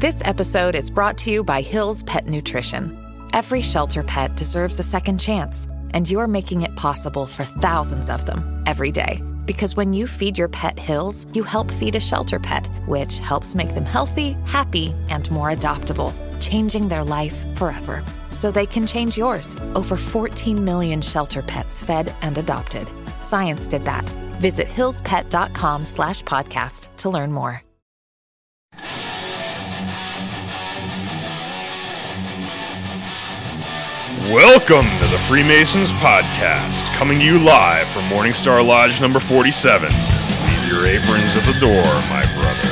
This episode is brought to you by Hill's Pet Nutrition. Every shelter pet deserves a second chance, and you're making it possible for thousands of them every day. Because when you feed your pet Hill's, you help feed a shelter pet, which helps make them healthy, happy, and more adoptable, changing their life forever. So they can change yours. Over 14 million shelter pets fed and adopted. Science did that. Visit hillspet.com/podcast to learn more. Welcome to the Freemasons Podcast, coming to you live from Morningstar Lodge number 47. Leave your aprons at the door, my brothers.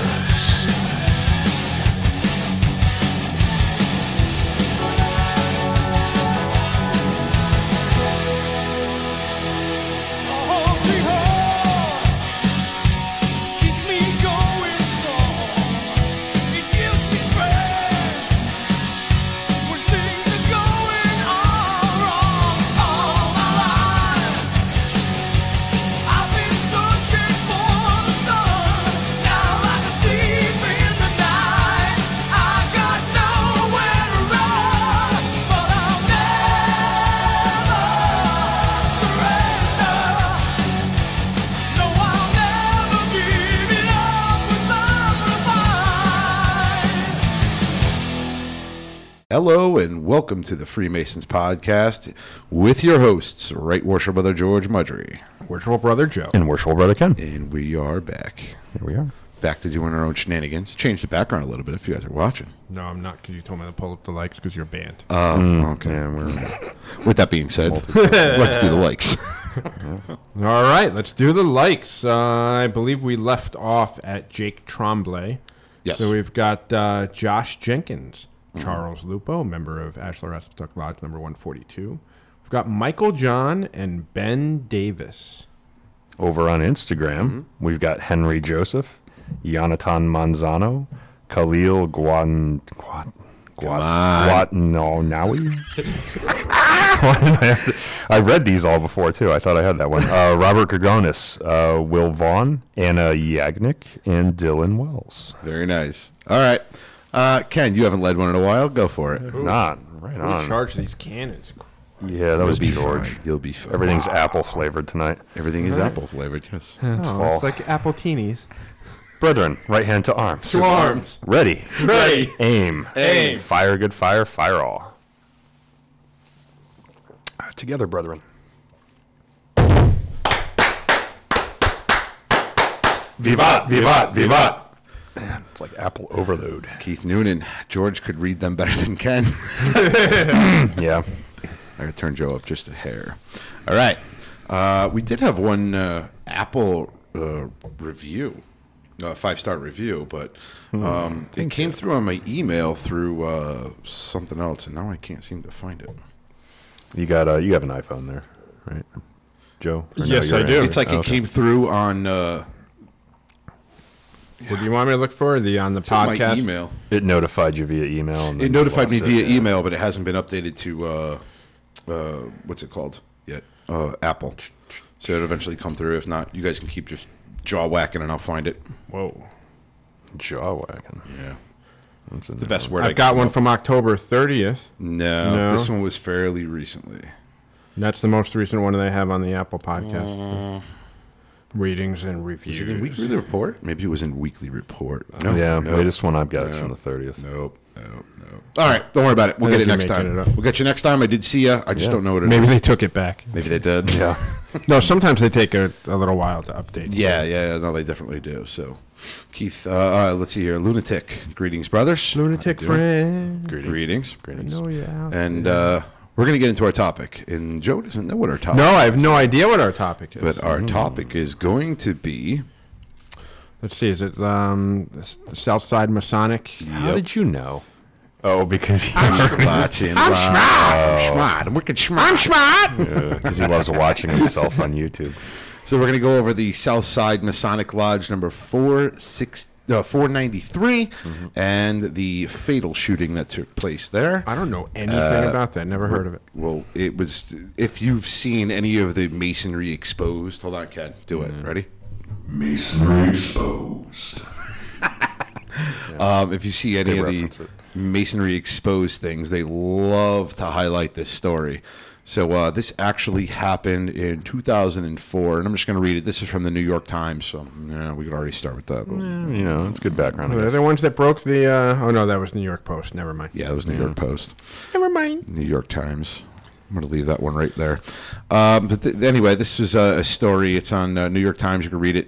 Hello and welcome to the Freemasons Podcast with your hosts, Right Worshipful Brother George Mudry. Worshipful Brother Joe. And Worshipful Brother Ken. And we are back. Here we are. Back to doing our own shenanigans. Change the background a little bit if you guys are watching. No, I'm not, because you told me to pull up the likes because you're banned. Okay. Yeah, With that being said, let's do the likes. All right, let's do the likes. I believe we left off at Jake Tremblay. Yes. So we've got Josh Jenkins, Charles Lupo, member of Ashlar Rasputuk Lodge number 142. We've got Michael John and Ben Davis. Over on Instagram, we've got Henry Joseph, Yonatan Manzano, Khalil Guatnonawi. I read these all before, too. I thought I had that one. Robert Gagonis, Will Vaughn, Anna Yagnik, and Dylan Wells. Very nice. All right. Ken, you haven't led one in a while. Go for it. Not right Who on. charged these cannons? Yeah, that was You'll be George. fine. You'll be fine. Everything's apple flavored tonight. Everything is apple flavored, yes. It's fall. It's like apple teenies. Brethren, right hand to arms. To arms. Ready. Ready. Aim. Aim. Fire good fire. Fire all. Together, brethren. Vivat, vivat, vivat. Man, it's like apple overload. Keith Noonan. George could read them better than Ken. Yeah. I gotta turn Joe up just a hair. All right. We did have one Apple review, 5-star review, but it came through on my email through something else, and now I can't seem to find it. You have an iPhone there, right, Joe? Or Yes, you're I do. It's like it came through on What do you want me to look for? On the podcast? my email. It notified you via email. And It then notified me you lost via it, yeah. email, but it hasn't been updated to what's it called yet? Apple. So it'll eventually come through. If not, you guys can keep just jaw whacking, and I'll find it. Whoa. Jaw whacking. Yeah, That's the best word. I I've got can one come up from October 30th. No, this one was fairly recently. That's the most recent one they have on the Apple podcast. Readings and reviews. Was it in Weekly Report? Maybe it was in Weekly Report. No, Yeah, no, latest one I've got is from the 30th. Nope. All right, don't worry about it. We'll I get it think next you're time. making it up. We'll get you next time. I did see you. I just don't know what it is. Maybe they took it back. Maybe they did. Yeah. No, sometimes they take a little while to update. Yeah. No, they definitely do. So, Keith, let's see here. Lunatic. Greetings, brothers. Lunatic How you friend. Greetings. I know you out And there. we're going to get into our topic. And Joe doesn't know what our topic No, is. I have no idea what our topic is. But our topic is going to be... Let's see, is it the Southside Masonic? How did you know? Oh, because he, watching. I'm smart. I'm wicked smart. I'm smart. because he loves watching himself on YouTube. So we're going to go over the Southside Masonic Lodge number 493 and the fatal shooting that took place there. I don't know anything about that. Never heard of it. Well, it was, if you've seen any of the masonry exposed, hold on, Ken, do it. Ready? Masonry exposed. If you see any of the Masonry Exposed things, they love to highlight this story. So this actually happened in 2004, and I'm just going to read it. This is from the New York Times, so we could already start with that. It's good background. They're the ones that broke the... oh, no, that was New York Post. Never mind. Yeah, it was New York Post. Never mind. New York Times. I'm going to leave that one right there. But anyway, this was a story. It's on New York Times. You can read it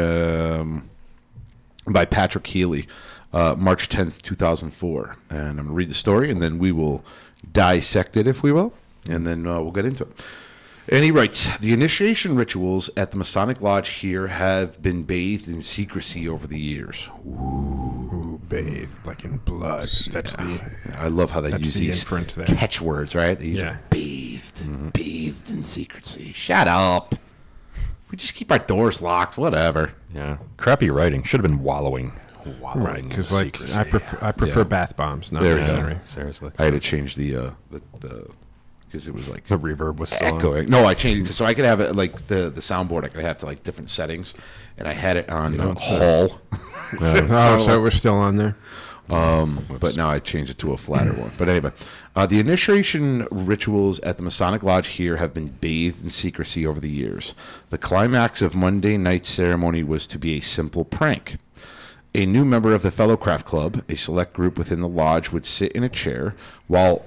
by Patrick Healy, March 10th, 2004. And I'm going to read the story, and then we will dissect it, if we will. And then we'll get into it. And he writes, the initiation rituals at the Masonic Lodge here have been bathed in secrecy over the years. Ooh, bathed like in blood. That's I love how they use these catchwords, right? These bathed in secrecy. Shut up. We just keep our doors locked, whatever. Yeah. Crappy writing. Should have been wallowing. Right, because I prefer bath bombs, not masonry. Seriously. I had to change the because it was like the reverb was still echoing. No, I changed it so I could have it like the soundboard. I could have to like different settings, and I had it on Hall. So it was still on there. But now I changed it to a flatter one. But anyway, the initiation rituals at the Masonic Lodge here have been bathed in secrecy over the years. The climax of Monday night's ceremony was to be a simple prank. A new member of the Fellowcraft Club, a select group within the lodge, would sit in a chair while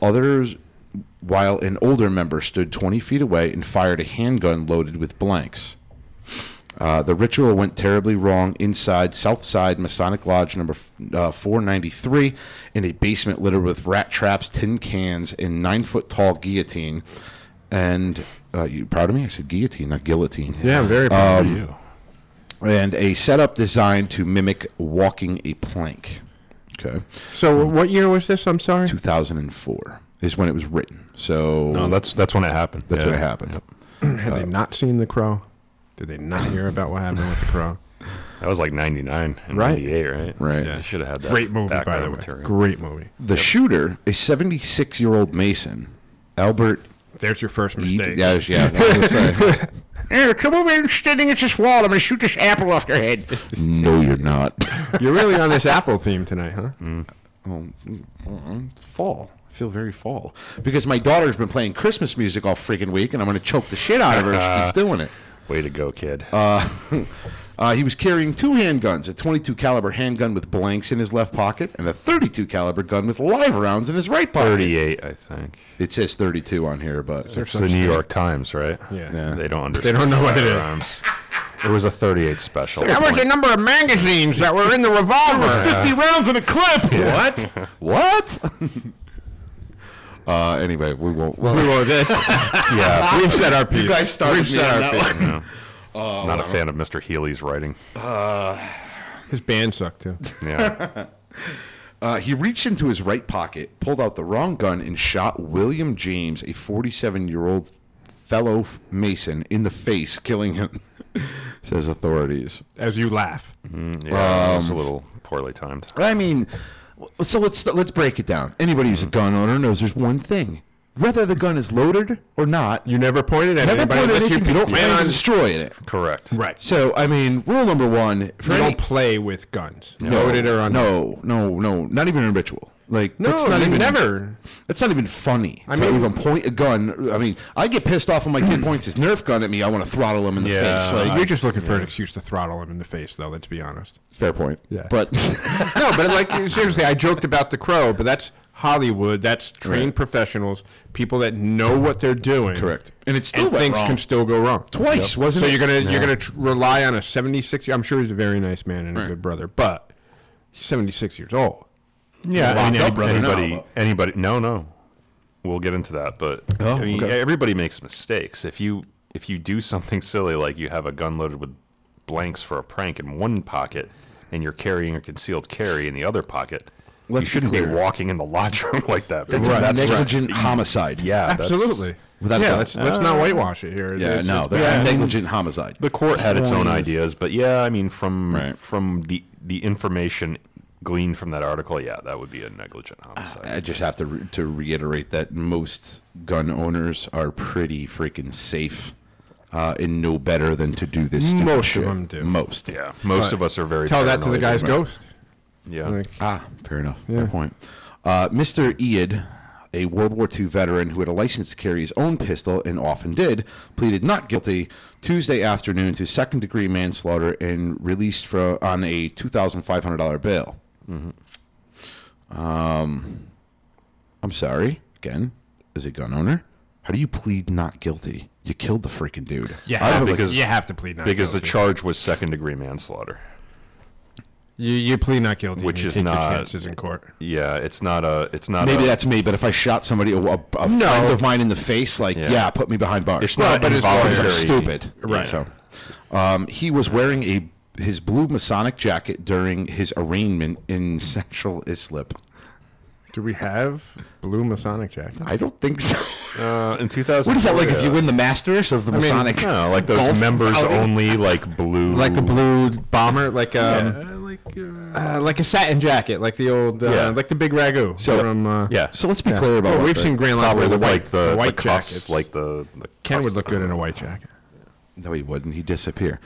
an older member stood 20 feet away and fired a handgun loaded with blanks. The ritual went terribly wrong inside Southside Masonic Lodge number 493 in a basement littered with rat traps, tin cans, and 9-foot-tall guillotine. And you proud of me? I said guillotine, not guillotine. Yeah, I'm very proud of you. And a setup designed to mimic walking a plank. Okay. So what year was this? I'm sorry. 2004 is when it was written. So no, that's when it happened. That's when it happened. Yep. Had they not seen The Crow? Did they not hear about what happened with The Crow? That was like 99 and right. 98, right? Right. Yeah, should have had that. Great movie, by the way. Material. Great movie. The shooter, a 76-year-old Mason, Albert. There's your first mistake. Yeah. Here, come over and standing at this wall. I'm going to shoot this apple off your head. No, you're not. You're really on this apple theme tonight, huh? It's fall. I feel very fall. Because my daughter's been playing Christmas music all freaking week, and I'm going to choke the shit out of her if she keeps doing it. Way to go, kid. He was carrying 2 handguns, a .22 caliber handgun with blanks in his left pocket and a .32 caliber gun with live rounds in his right pocket. 38, I think. It says 32 on here, but it's the New York Times, right? Yeah. They don't understand. They don't know what it is. It was a 38 special. That was the number of magazines that were in the revolver. There was 50 rounds in a clip. Yeah. What? Anyway, we won't. Yeah, we've said our piece. You guys started We've said our piece. Yeah. Not a fan of Mr. Healy's writing. His band sucked too. Yeah. He reached into his right pocket, pulled out the wrong gun, and shot William James, a 47-year-old fellow Mason, in the face, killing him, says authorities. As you laugh. Yeah, it was a little poorly timed. I mean, so let's break it down. Anybody who's a gun owner knows there's one thing. Whether the gun is loaded or not, you never pointed at anybody unless you don't plan on destroying it. Correct. Right. So, I mean, rule number one. You don't play with guns. Loaded or unloaded. No. Not even a ritual. Like, no, that's not even, never. That's not even funny. I mean, even point a gun. I mean, I get pissed off when my kid points his Nerf gun at me. I want to throttle him in the face. Like, you're just looking for an excuse to throttle him in the face, though. Let's be honest. Fair point. Yeah. But no, but like seriously, I joked about The Crow, but that's Hollywood. That's trained professionals, people that know what they're doing. Correct. And it's still things wrong. Can still go wrong. Twice, wasn't so it? you're gonna rely on a 76. I'm sure he's a very nice man and a good brother, but he's 76 years old. Yeah, I mean, anybody. No. We'll get into that, but I mean, everybody makes mistakes. If you do something silly like you have a gun loaded with blanks for a prank in one pocket and you're carrying a concealed carry in the other pocket, you shouldn't be walking in the lodge room like that. That's negligent homicide. Yeah, absolutely. Let's not whitewash it here. Yeah, that's negligent homicide. The court had its own ideas, but I mean, from the information gleaned from that article, that would be a negligent homicide. I just have to reiterate that most gun owners are pretty freaking safe and know better than to do this. Most of them do. Most. Yeah, most of us are very. Tell that to the guy's ghost. Yeah. Fair enough. Fair point. Mr. Ead, a World War II veteran who had a license to carry his own pistol and often did, pleaded not guilty Tuesday afternoon to second-degree manslaughter and released on a $2,500 bail. I'm sorry. Again, as a gun owner, how do you plead not guilty? You killed the freaking dude. Yeah, because you have to plead not guilty. Because the charge was second-degree manslaughter. You plead not guilty, which is take not your chances in court. Yeah, it's not. Maybe that's me, but if I shot somebody, a friend of mine in the face, put me behind bars. It's not involuntary. It's stupid, right? So, he was wearing his blue Masonic jacket during his arraignment in Central Islip. Do we have blue Masonic jackets? I don't think so. In 2000, what is that like? If you win the Masters of the Masonic, no, like those members only, like blue, like the blue bomber, like a satin jacket, like the old, like the big ragu. So from, So let's be clear about. We've seen Grand Lodge wear the white cuffs, jackets. like the Ken would look good in a white jacket. No, he wouldn't. He'd disappear.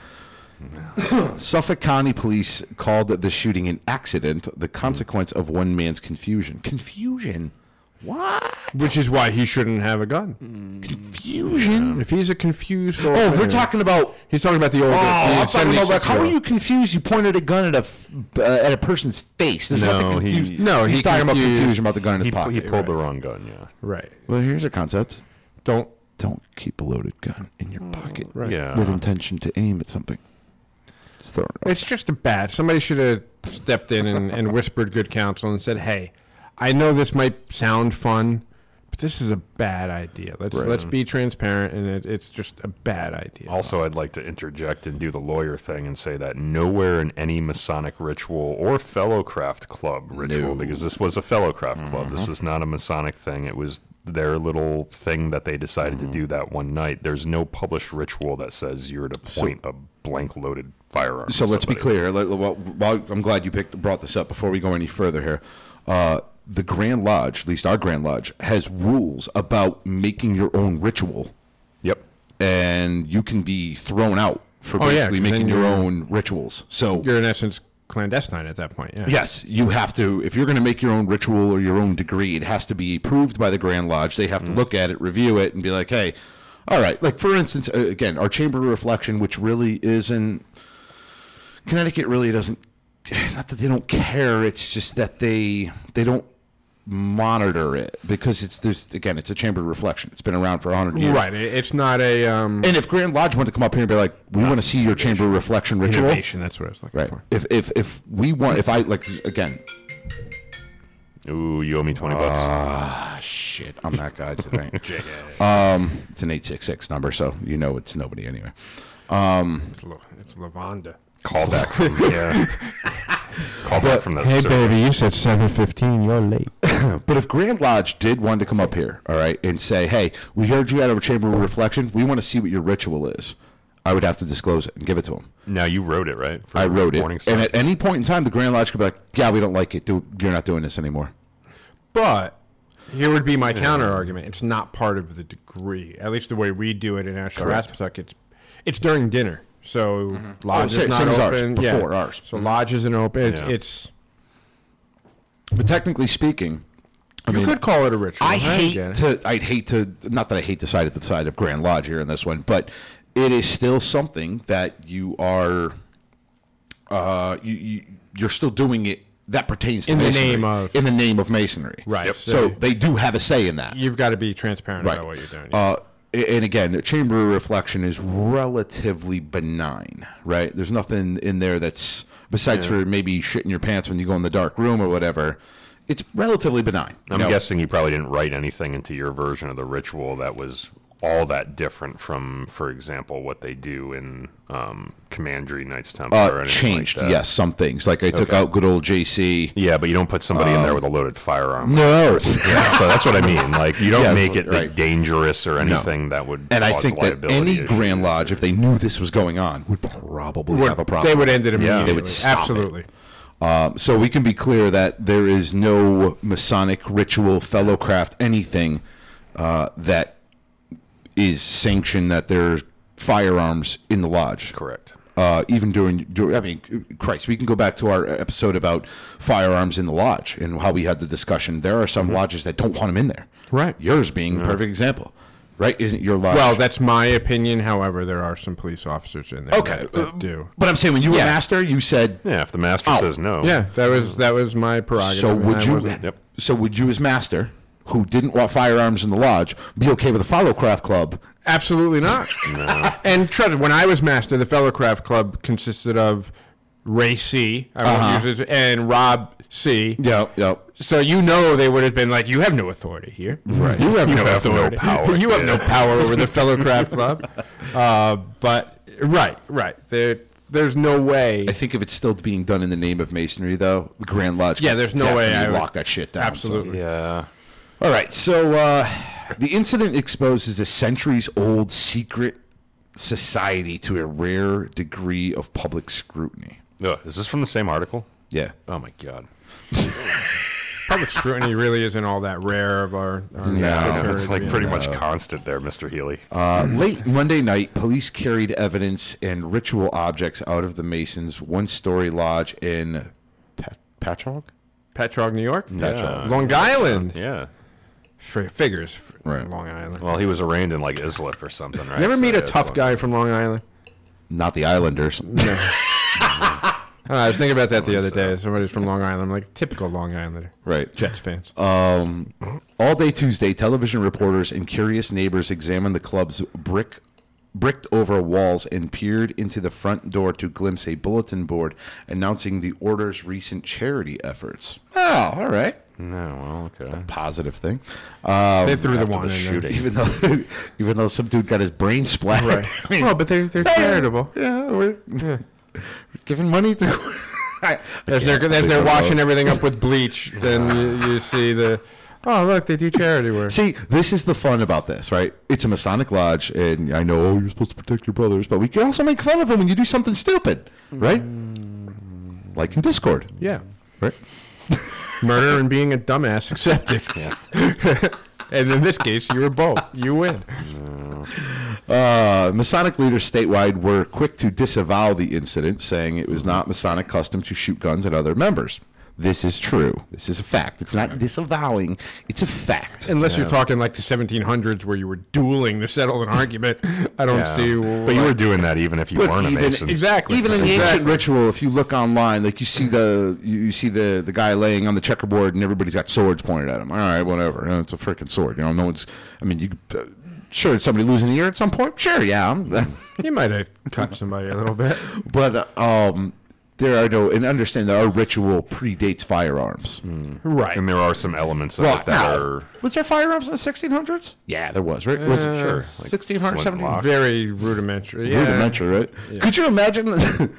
Suffolk County Police called the shooting an accident, the consequence of one man's confusion. Confusion? What? Which is why he shouldn't have a gun. Confusion? Yeah. If he's a confused old we're talking about... He's talking about the older... I'm talking about, like, how are you confused? You pointed a gun at a person's face. There's nothing confused. He's talking about confusion about the gun in his pocket. He pulled the wrong gun, yeah. Right. Well, here's a concept. Don't keep a loaded gun in your pocket right. with intention to aim at something. It's just somebody should have stepped in and whispered good counsel and said, hey, I know this might sound fun, but this is a bad idea. Let's be transparent, and it's just a bad idea. Also, I'd like to interject and do the lawyer thing and say that nowhere in any Masonic ritual or Fellowcraft Club ritual, because this was a Fellowcraft Club, this was not a Masonic thing, it was their little thing that they decided to do that one night. There's no published ritual that says you're to point a blank loaded firearm. So let's be clear. I'm glad you brought this up before we go any further here. The Grand Lodge, at least our Grand Lodge, has rules about making your own ritual. Yep. And you can be thrown out for basically making your own rituals. So you're in essence clandestine at that point. Yeah. Yes, you have to. If you're going to make your own ritual or your own degree, it has to be approved by the Grand Lodge. They have to look at it, review it, and be like, hey, all right. Like, for instance, again, our Chamber of Reflection, which really isn't... Connecticut really doesn't... Not that they don't care, it's just that they don't monitor it because it's a Chamber of Reflection. It's been around for 100 years. Right. It's not a... And if Grand Lodge wanted to come up here and be like, we want to see your Chamber of Reflection ritual... Innovation, that's what I was looking for. Again... Ooh, you owe me $20. Shit. I'm that guy today. It's an 866 number, so you know it's nobody anyway. It's Lavonda. Call back from the Hey, service. baby, you said 7:15. You're late. But if Grand Lodge did want to come up here, all right, and say, hey, we heard you had a Chamber of Reflection. We want to see what your ritual is. I would have to disclose it and give it to them. Now, you wrote it, right? I wrote it. And at any point in time, the Grand Lodge could be like, yeah, we don't like it. You're not doing this anymore. But here would be my counter argument. It's not part of the degree. At least the way we do it in Ashlar Rasputuck, it's during dinner. So lodge is not open. Before ours. So lodge isn't open. It's. But technically speaking, you could call it a ritual. I'd hate to. Not that I hate to side at the side of Grand Lodge here in this one, but it is still something that you are. You're still doing it. That pertains to masonry. In the name of masonry. Right. Yep. So they do have a say in that. You've got to be transparent about what you're doing. And again, the Chamber of Reflection is relatively benign, right? There's nothing in there that's, besides for maybe shitting your pants when you go in the dark room or whatever, it's relatively benign. I'm guessing you probably didn't write anything into your version of the ritual that was all that different from, for example, what they do in Commandery Knights Templar or anything changed, like that. Yes, some things. Like I took out good old JC. Yeah, but you don't put somebody in there with a loaded firearm. No. Yeah, so that's what I mean. Like, you don't make it like, dangerous or anything that would And cause I think that any Grand Lodge, if they knew this was going on, would probably have a problem. They would end it immediately. They would stop Absolutely. It. So we can be clear that there is no Masonic ritual, Fellowcraft, anything that is sanctioned that there's firearms in the lodge. Correct. even during, I mean, Christ, we can go back to our episode about firearms in the lodge and how we had the discussion. There are some lodges that don't want them in there. Right. Yours being a perfect example. Right? Isn't your lodge? Well, that's my opinion. However, there are some police officers in there that do. But I'm saying when you were master, you said... Yeah, if the master says no. Yeah, that was my prerogative. So would you as master, who didn't want firearms in the lodge, be okay with the Fellowcraft Club? Absolutely not. No. And trust me, when I was master, the Fellowcraft Club consisted of Ray C. And Rob C. Yep. So they would have been like, you have no authority here. Right. You have no authority. No power. You have no power over the Fellowcraft Club. But right. There's no way. I think if it's still being done in the name of masonry, though, the Grand Lodge. Yeah, there's no way I would lock that shit down. Absolutely. So. Yeah. All right. So the incident exposes a centuries-old secret society to a rare degree of public scrutiny. Is this from the same article? Yeah. Oh my God. Public scrutiny really isn't all that rare of our it's like pretty much constant there, Mr. Healy. Late Monday night, police carried evidence and ritual objects out of the Masons' one-story lodge in Patchogue, New York? Yeah. Long Island. Yeah. Figures. Right. Long Island. Well, he was arraigned in like Islip or something, right? You ever meet a tough guy from Long Island? Not the Islanders. No. I was thinking about that the other day. Somebody's from Long Island. I'm like, typical Long Islander. Right. Jets fans. All day Tuesday, television reporters and curious neighbors examined the club's bricked over walls and peered into the front door to glimpse a bulletin board announcing the order's recent charity efforts. Oh, all right. No, well, okay. It's a positive thing. They threw the one in shooting. Even though some dude got his brain splattered. Right. I mean, but they're charitable. Yeah, we're giving money to. As they're washing everything up with bleach, then you see oh, look, they do charity work. See, this is the fun about this, right? It's a Masonic lodge, and I know you're supposed to protect your brothers, but we can also make fun of them when you do something stupid, right? Like in Discord. Yeah. Right? Murder and being a dumbass accepted. Yeah. And in this case, you were both. You win. Masonic leaders statewide were quick to disavow the incident, saying it was not Masonic custom to shoot guns at other members. This is true. This is a fact. It's not disavowing. It's a fact. Unless you're talking like the 1700s where you were dueling to settle an argument. I don't see. But you were doing that even if you weren't a Mason. Exactly. Even in the ancient ritual, if you look online, like you see the guy laying on the checkerboard and everybody's got swords pointed at him. All right, whatever. It's a freaking sword. No one's. I mean, you. Sure, did somebody lose an ear at some point? Sure, yeah. You might have cut somebody a little bit. But there are ritual predates firearms. Right. And there are some elements of it that are... Was there firearms in the 1600s? Yeah, there was, right? Was it sure. 1600, 1700? Very rudimentary. Yeah. Rudimentary, right? Yeah. Could you imagine...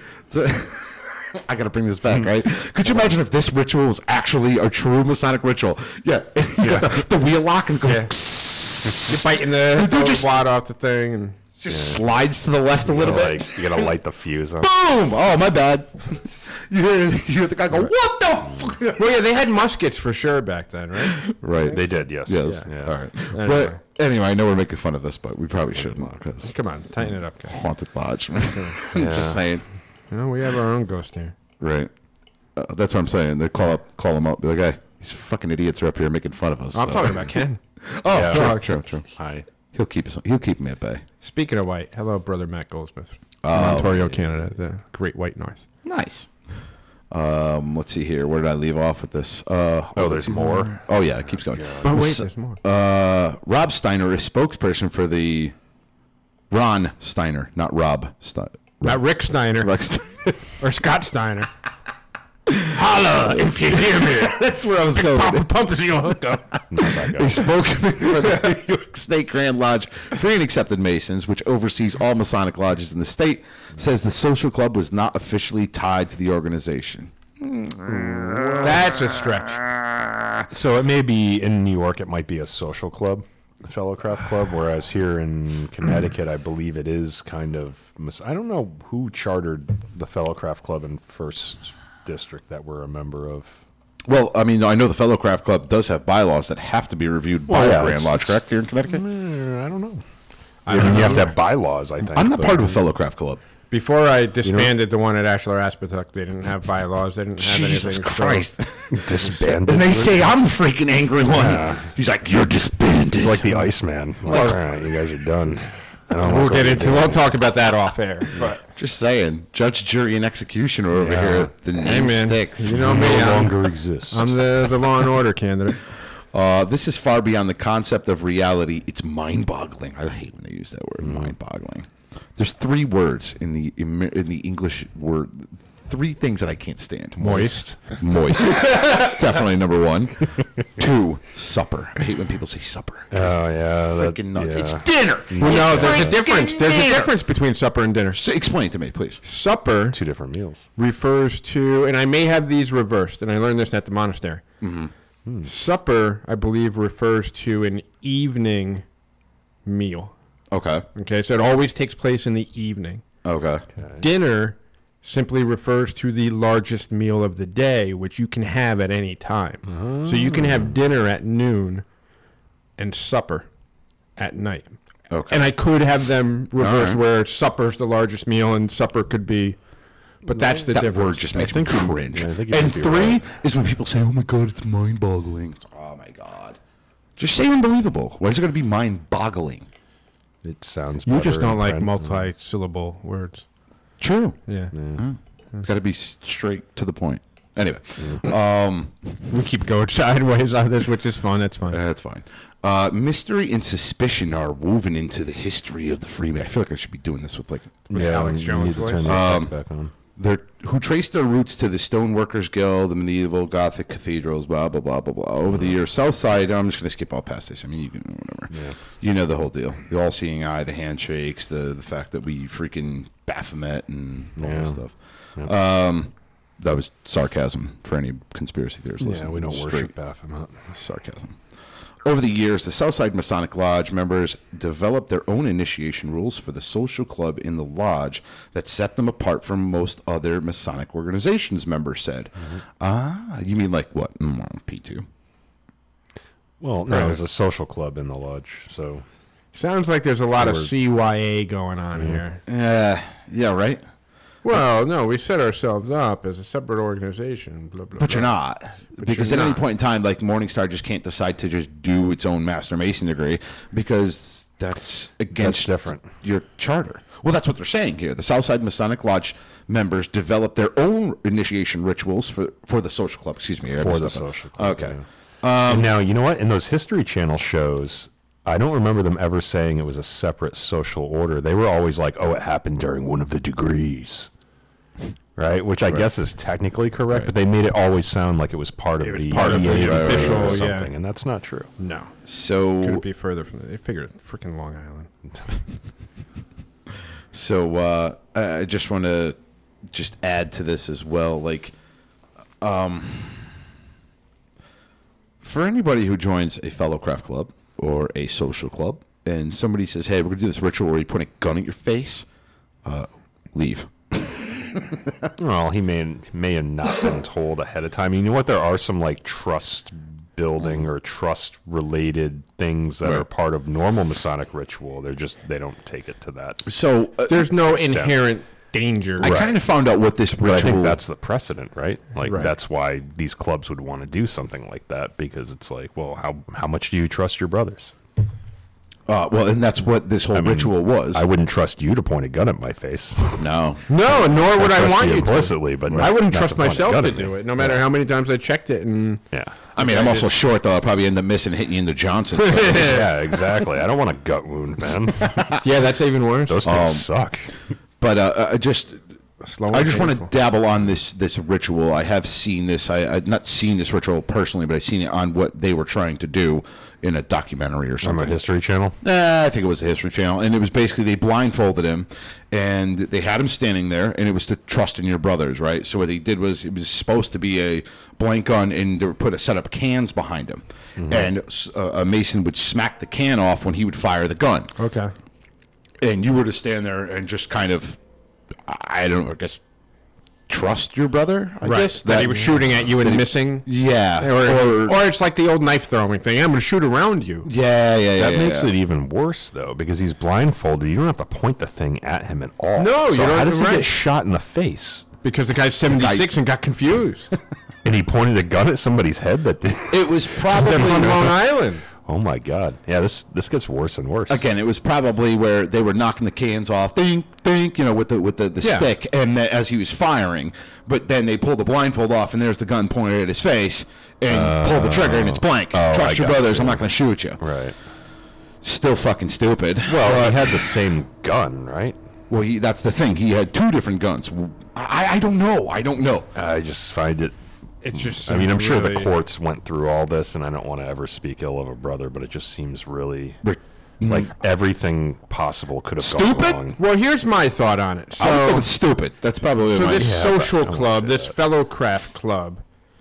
I got to bring this back, right? Could you imagine if this ritual was actually a true Masonic ritual? Yeah. The wheel lock and go... Yeah. You're biting the wad off the thing and... Just slides to the left a little bit. You gotta light the fuse on. Boom! Oh, my bad. You hear the guy go, what the fuck? Well, yeah, they had muskets for sure back then, right? Right. They did, yes. Yes. Yeah. All right. But anyway, I know we're making fun of this, but we probably shouldn't. Come on, tighten it up, guys. Haunted Lodge. I'm just saying. No, we have our own ghost here. Right. That's what I'm saying. They call them up, be like, hey, these fucking idiots are up here making fun of us. I'm talking about Ken. Oh, yeah. True. Hi. He'll keep me at bay. Speaking of white, hello, brother Matt Goldsmith, Ontario, Canada, the Great White North. Nice. Let's see here. Where did I leave off with this? There's more. Oh yeah, it keeps going. But wait, there's more. Rob Steiner is spokesperson for the Ron Steiner, not Rob Steiner. Not Rick Steiner. Rick Steiner. Or Scott Steiner. Holla if you hear me. That's where I was going. Pump is your hookup. A spokesman for the New York State Grand Lodge, Free and Accepted Masons, which oversees all Masonic lodges in the state, says the social club was not officially tied to the organization. That's a stretch. So it may be in New York, it might be a social club, a Fellowcraft Club, whereas here in Connecticut, I believe it is kind of. I don't know who chartered the Fellowcraft Club in First District that we're a member of. Well, I mean, I know the Fellowcraft Club does have bylaws that have to be reviewed by the Grand Lodge, correct, here in Connecticut? I don't know. I mean, you have to have bylaws, I think. I'm not part of a Fellowcraft Club. Before I disbanded the one at Ashlar Aspetuck, they didn't have bylaws. They didn't have Jesus anything. Christ. Disbanded. And they say I'm the freaking angry one. Yeah. He's like, you're disbanded. He's like the Iceman. Like, all right, you guys are done. We'll talk about that off air. But Just saying, judge, jury, and executioner over here. The name sticks. You know me. No longer exists. I'm the Law and Order candidate. This is far beyond the concept of reality. It's mind-boggling. I hate when they use that word, mind-boggling. There's 3 words in the English word. 3 things that I can't stand. Moist. Definitely number 1. 2, supper. I hate when people say supper. Oh, yeah. Freaking nuts. Yeah. It's dinner. Well, no, there's a difference. There's a difference between supper and dinner. So explain to me, please. Supper 2 different meals. refers to, and I may have these reversed, and I learned this at the monastery. Supper, I believe, refers to an evening meal. Okay. Okay, so it always takes place in the evening. Okay. Dinner simply refers to the largest meal of the day, which you can have at any time. So you can have dinner at noon and supper at night. Okay. And I could have them reversed where supper's the largest meal and supper could be, but that's the that difference. word just makes me cringe. I think you And might be 3 right. is when people say, "Oh my god, it's mind-boggling." Oh my god. Just say unbelievable. Why is it going to be mind-boggling? It sounds You better just don't in like print. multi-syllable words. True. Yeah. It's got to be straight to the point. Anyway, We keep going sideways on this, which is fun. That's fine. that's fine. Mystery and suspicion are woven into the history of the Freeman. I feel like I should be doing this with like Yeah, Alex you Jones need to turn voice. the effect back on. who traced their roots to the Stoneworkers Guild, the medieval Gothic cathedrals, blah blah blah blah blah. Over the years, Southside. I'm just going to skip all past this. I mean, you can whatever. Yeah. You know the whole deal. The all-seeing eye, the handshakes, the fact that we freaking Baphomet and all that stuff. Yeah. That was sarcasm for any conspiracy theorists Yeah, listening. we don't Straight worship Baphomet. sarcasm. Over the years, the Southside Masonic Lodge members developed their own initiation rules for the social club in the lodge that set them apart from most other Masonic organizations, members said. You mean like what? P2. Well, no, it was a social club in the lodge, so Sounds like there's a lot of Or- CYA going on here. Yeah, right? Well, no, we set ourselves up as a separate organization. Blah, blah, But you're blah. not. Because you're at any not. point in time, like Morningstar just can't decide to just do its own Master Mason degree because that's against different. your charter. Well, that's what they're saying here. The Southside Masonic Lodge members developed their own initiation rituals for the social club. Excuse me. I for messed the up. social club. Okay. yeah. And now, you know what? In those History Channel shows, I don't remember them ever saying it was a separate social order. They were always like, oh, it happened during one of the degrees. Right? Which I guess is technically correct, but they made it always sound like it was part of the part of the EA official, or yeah. something, and that's not true. No. So Couldn't be further from They figured freaking Long Island. So I just want to just add to this as well. Like, for anybody who joins a fellow craft club or a social club, and somebody says, "Hey, we're gonna do this ritual where you put a gun at your face," leave. Well, he may have not been told ahead of time. You know what? There are some like trust building or trust related things that are part of normal Masonic ritual. They don't take it to that. So There's no Step. inherent danger. I kind of found out what this ritual. But I think that's the precedent, right? Like Right. that's why these clubs would want to do something like that, because it's like, well, how much do you trust your brothers? well, and that's what this whole ritual was. I wouldn't trust you to point a gun at my face. No. No, nor would I trust want you you implicitly, to. but I wouldn't not trust to point a myself gun to at me. do it, no matter how many times I checked it. And Yeah. I mean, I'm also short, though. I'll probably end up missing, hitting you in the Johnson. So. Yeah, exactly. I don't want a gut wound, man. yeah, that's even worse. Those things suck. But I just Slow I and just want to painful. dabble on this ritual. I have seen this. I've not seen this ritual personally, but I've seen it on what they were trying to do in a documentary or On something. the History Channel. I think it was the History Channel, and it was basically they blindfolded him, and they had him standing there, and it was to trust in your brothers, right? So what they did was it was supposed to be a blank gun, and they would put a set of cans behind him, and a Mason would smack the can off when he would fire the gun, Okay. and you were to stand there and just kind of, I don't know, I guess trust your brother, I guess. That he was shooting at you and missing. Yeah. Or it's like the old knife throwing thing. I'm going to shoot around you. Yeah. That makes it even worse, though, because he's blindfolded. You don't have to point the thing at him at all. No, so you don't. How does he right. get shot in the face? Because the guy's 76 and got confused. And he pointed a gun at somebody's head that did. It was probably They're from Long Island. Oh my God! Yeah, this gets worse and worse. Again, it was probably where they were knocking the cans off, think, with the stick, and as he was firing. But then they pulled the blindfold off, and there's the gun pointed at his face, and pull the trigger, and it's blank. Trust your brothers. I'm not going to shoot you. Right. Still fucking stupid. Well, he had the same gun, right? Well, that's the thing. He had two different guns. I don't know. I just find it. It's just. I mean, I'm sure the courts went through all this, and I don't want to ever speak ill of a brother, but it just seems really like everything possible could have gone wrong. Well, here's my thought on it. I would go with stupid. That's probably this social club, this fellow craft club,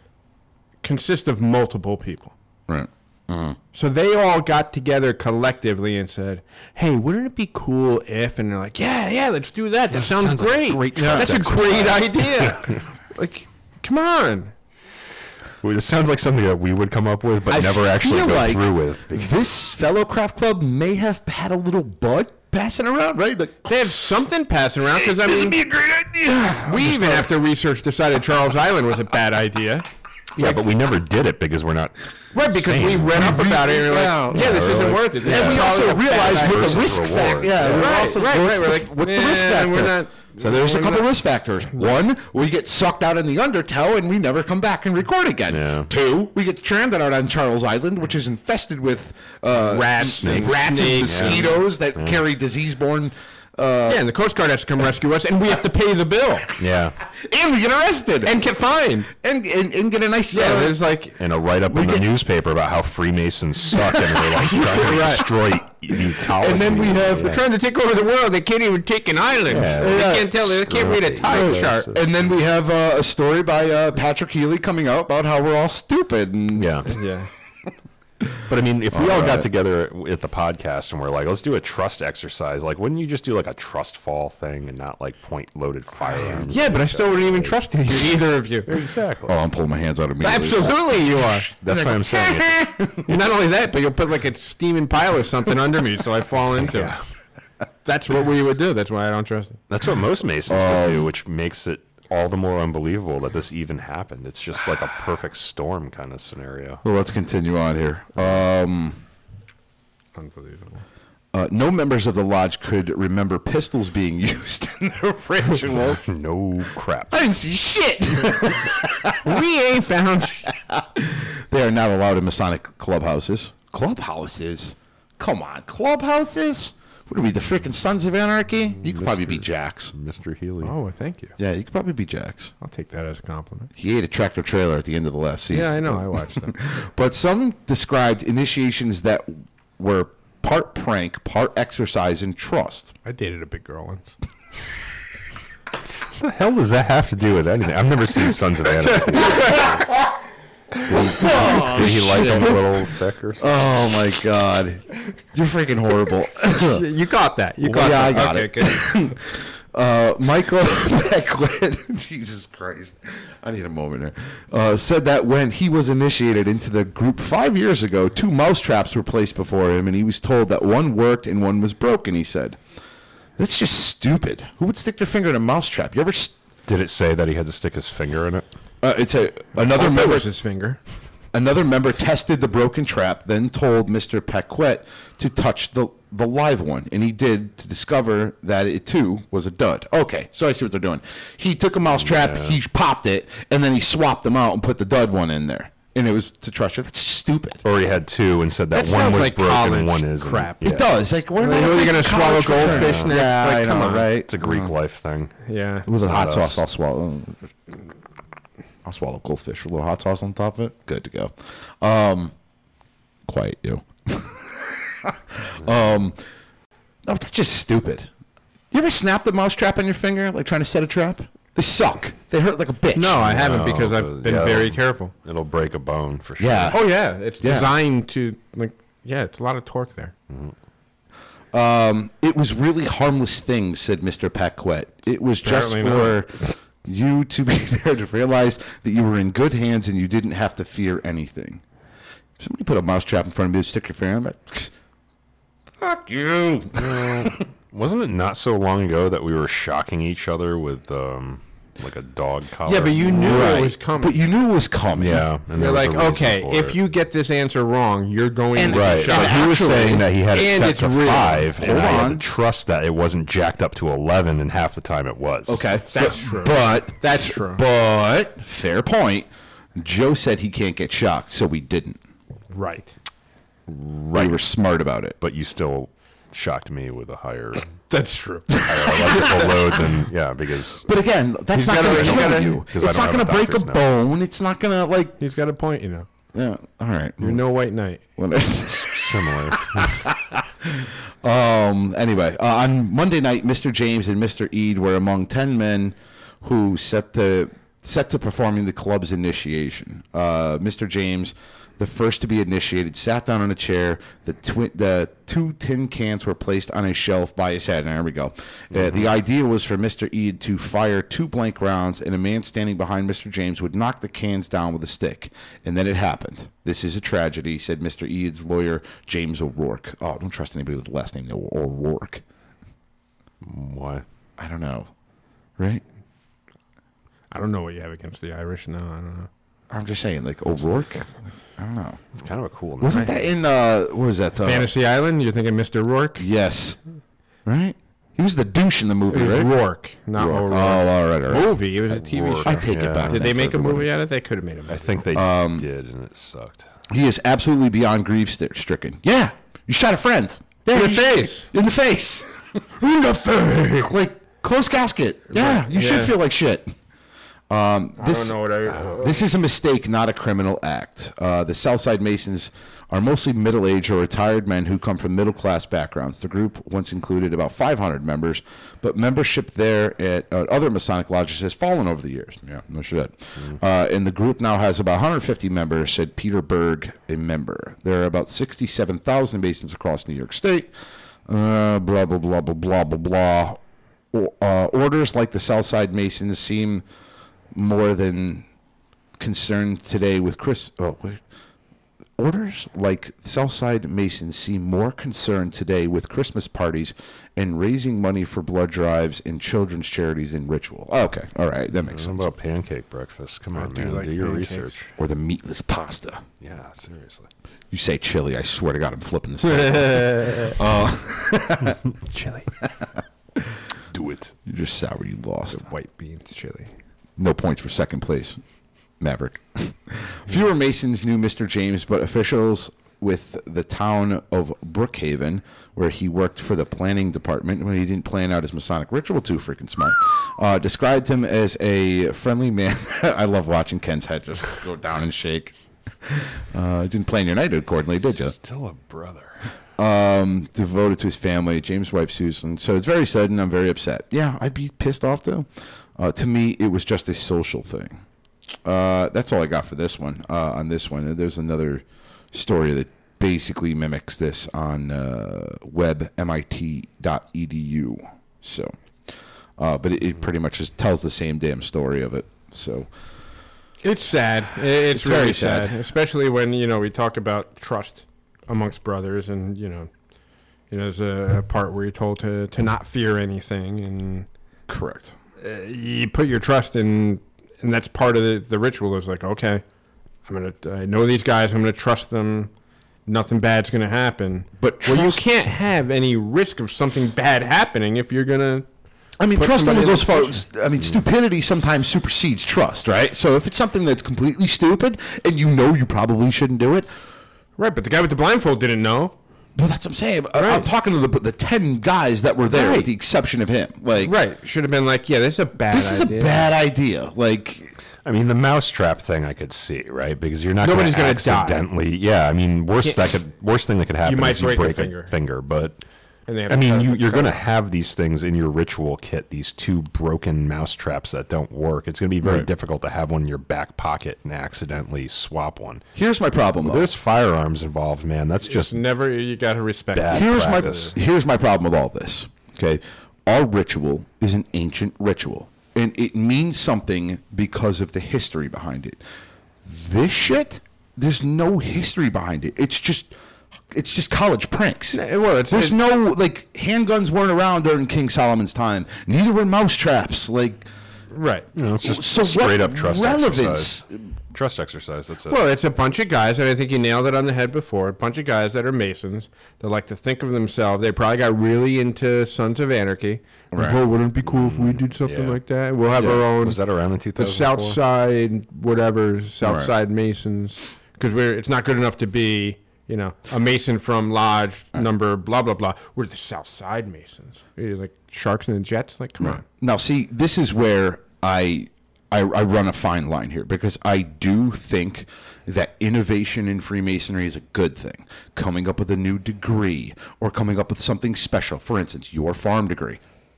consists of multiple people. Right. So they all got together collectively and said, "Hey, wouldn't it be cool if?" And they're like, "Yeah, let's do that. That sounds great. Like That's a great idea." Like, come on. Well, this sounds like something that we would come up with, but never actually go through with. This fellow craft club may have had a little bud passing around, right? Like, They have something passing around because this would be a great idea. we even after research decided Charles Island was a bad idea. Yeah, but we never did it because we're not. Right, because we read up about it and we're like, this isn't worth it. And we also realized what the risk factor. Yeah, right. We're like, what's the risk factor? So there's a couple risk factors. One, we get sucked out in the undertow and we never come back and record again. Yeah. Two, we get stranded out on Charles Island, which is infested with rats and mosquitoes that carry disease-borne. And the Coast Guard has to come rescue us, and we have to pay the bill. Yeah. And we get arrested. And get fined. And get a nice... there's like... And a write-up in the newspaper about how Freemasons suck and they're like trying to destroy the ecology. And then we have... They're trying to take over the world. They can't even take an island. Yeah. They can't tell. They can't read a time chart. And then we have a story by Patrick Healy coming out about how we're all stupid. And Yeah. But I mean, if we all got together at the podcast and we're like, let's do a trust exercise, like, wouldn't you just do like a trust fall thing and not like point loaded firearms? Yeah, but I still wouldn't even trust you, either of you. Exactly. Oh, I'm pulling my hands out immediately. Absolutely, you are. That's why I'm saying it. Not only that, but you'll put like a steaming pile or something under me, so I fall into it. That's what we would do. That's why I don't trust it. That's what most Masons would do, which makes it all the more unbelievable that this even happened. It's just like a perfect storm kind of scenario. Well, let's continue on here. Unbelievable. No members of the lodge could remember pistols being used in their rituals. No crap. I didn't see shit. We ain't found They are not allowed in Masonic clubhouses. Clubhouses? Come on, clubhouses? What are we, the freaking Sons of Anarchy? You could probably be Jax. Mr. Healy. Oh, thank you. Yeah, you could probably be Jax. I'll take that as a compliment. He ate a tractor trailer at the end of the last season. Yeah, I know. I watched them. But some described initiations that were part prank, part exercise, and trust. I dated a big girl once. What the hell does that have to do with anything? I've never seen Sons of Anarchy. Did he like them a little thick or something? Oh, my God. You're freaking horrible. You got that. You got that. I got it. Good. Michael Beckwith, Jesus Christ, I need a moment here, said that when he was initiated into the group 5 years ago, 2 mousetraps were placed before him, and he was told that one worked and one was broken. He said, "That's just stupid. Who would stick their finger in a mousetrap? You ever?" Did it say that he had to stick his finger in it? It's another member. Was his finger? Another member tested the broken trap, then told Mr. Paquette to touch the live one, and he did, to discover that it too was a dud. Okay, so I see what they're doing. He took a mouse trap, he popped it, and then he swapped them out and put the dud one in there. And it was to trust you. That's stupid. Or he had 2 and said that one was like broken and one isn't. crap. It does. Like, we're not Are you going to swallow goldfish next? Yeah, Like, I know, come on. right? It's a Greek life thing. Yeah. It was a hot us. sauce. I'll swallow goldfish with a little hot sauce on top of it. Good to go. Quiet you. No, that's just stupid. You ever snapped a mouse trap on your finger, like trying to set a trap? They suck. They hurt like a bitch. No, I haven't because I've been very careful. It'll break a bone for sure. Yeah. Oh, yeah. It's designed to, it's a lot of torque there. It was really harmless things, said Mr. Paquette. It was just Apparently for you to be there to realize that you were in good hands and you didn't have to fear anything. If somebody put a mousetrap in front of me to stick your finger in, I'm like, fuck you. Wasn't it not so long ago that we were shocking each other with like a dog collar? Yeah, but you knew it was coming. But you knew it was coming. Yeah, and You're there was like, a reason okay, for if it. you get this answer wrong, you're going to Right, be shot. but he was saying that he had it And set it's to real. 5, and Hold I had on. to trust that it wasn't jacked up to 11, and half the time it was. Okay. That's true. But That's true. But fair point. Joe said he can't get shocked, so we didn't. Right. We were smart about it. But you still shocked me with a higher That's true. electrical load than, because But again, that's He's not gotta- going to he's kill gotta- you. 'cause I It's don't not have going to a break a doctor's note. bone. It's not going to, like... He's got a point, you know. Yeah, all right. You're no white knight. similar. Anyway, on Monday night, Mr. James and Mr. Eade were among 10 men who set to performing the club's initiation. Mr. James, the first to be initiated, sat down on a chair. The 2 tin cans were placed on a shelf by his head. And there we go. The idea was for Mr. Eade to fire 2 blank rounds, and a man standing behind Mr. James would knock the cans down with a stick. And then it happened. This is a tragedy, said Mr. Eade's lawyer, James O'Rourke. Oh, don't trust anybody with the last name O'Rourke. Why? I don't know. Right? I don't know what you have against the Irish. No, I don't know. I'm just saying, like O'Rourke. I don't know. It's kind of a cool name. Wasn't that in what was that? Fantasy Island? You're thinking Mr. Rourke? Yes. Right. He was the douche in the movie, It was right? Rourke, not Rourke. O'Rourke. Oh, all right, all right. Movie. It was a TV Rourke. show. I take it Yeah. back. Did they then make for a movie everybody. out of it? They could have made a movie. I think they did, and it sucked. He is absolutely beyond grief-stricken. Yeah, you shot a friend. Yeah, In the you- face. In the face. In the face. Like closed casket. Yeah, you should Yeah. feel like shit. This, I don't know what I... This is a mistake, not a criminal act. The Southside Masons are mostly middle-aged or retired men who come from middle-class backgrounds. The group once included about 500 members, but membership there at other Masonic lodges has fallen over the years. Yeah, no shit. And the group now has about 150 members, said Peter Berg, a member. There are about 67,000 Masons across New York State. Blah, blah, blah, blah, blah, blah, blah. Orders like the Southside Masons seem more than concerned today with orders like Southside Masons seem more concerned today with Christmas parties and raising money for blood drives and children's charities and ritual. Okay, all right, that makes What sense. about pancake breakfast? Come on, do man. like Do your pancakes. research. Or the meatless pasta. Yeah, seriously. You say chili, I swear to God, I'm flipping this thing. Chili. Do it. You're just sour. You lost. White beans chili. No points for second place, Maverick. Fewer Masons knew Mr. James, but officials with the town of Brookhaven, where he worked for the planning department when he didn't plan out his Masonic ritual too freaking smart, described him as a friendly man. I love watching Ken's head just go down and shake. Didn't plan your night accordingly, did you? Still a brother. Devoted to his family, James' wife Susan. So it's very sudden. I'm very upset. Yeah, I'd be pissed off too. To me, it was just a social thing. That's all I got for this one. On this one, there's another story that basically mimics this on webmit.edu. So, but it pretty much just tells the same damn story of it. So. It's sad. It's really very sad. sad. Especially when, we talk about trust amongst brothers and, there's a part where you're told to not fear anything and Correct. You put your trust in, and that's part of the ritual is like, okay, I know these guys, I'm going to trust them. Nothing bad's going to happen. But you trust- can't have any risk of something bad happening if you're going to. I mean, Put trust only somebody in goes a far. position. I mean, stupidity sometimes supersedes trust, right? So if it's something that's completely stupid and you know you probably shouldn't do it, Right, but the guy with the blindfold didn't know. well, that's what I'm saying. I'm talking to the 10 guys that were there, Right. with the exception of him. Like, Right. Should have been like, yeah, this is a bad this is a idea. bad idea. Like, I mean, the mousetrap thing I could see, right? Because you're not Nobody's going gonna to die. accidentally. Yeah, I mean, worst thing that could happen might is you break a break finger. finger. But And they have I to mean, cut it you're with going to the have these things in your ritual kit. These 2 broken mousetraps that don't work. It's going to be very difficult to have one in your back pocket and accidentally swap one. here's my problem, though. There's firearms involved, man. That's Just just never, you got to respect bad it. practice. Here's my problem with all this. Okay, our ritual is an ancient ritual. and it means something because of the history behind it. This shit, there's no history behind it. It's just college pranks. There's no, like, handguns weren't around during King Solomon's time. Neither were mousetraps. Like, right. It's just straight up trust exercise. Trust exercise. That's it. Well, it's a bunch of guys, and I think you nailed it on the head before. A bunch of guys that are Masons that like to think of themselves. They probably got really into Sons of Anarchy. Right. Oh, wouldn't it be cool if we did something like that? We'll have our own. Was that around in 2004? The South Side, whatever, South Side Masons. Because it's not good enough to be, a Mason from Lodge number blah, blah, blah. We're the South Side Masons. We're like Sharks and the Jets. Like, come on. Now, see, this is where I run a fine line here, because I do think that innovation in Freemasonry is a good thing. Coming up with a new degree or coming up with something special. For instance, your farm degree.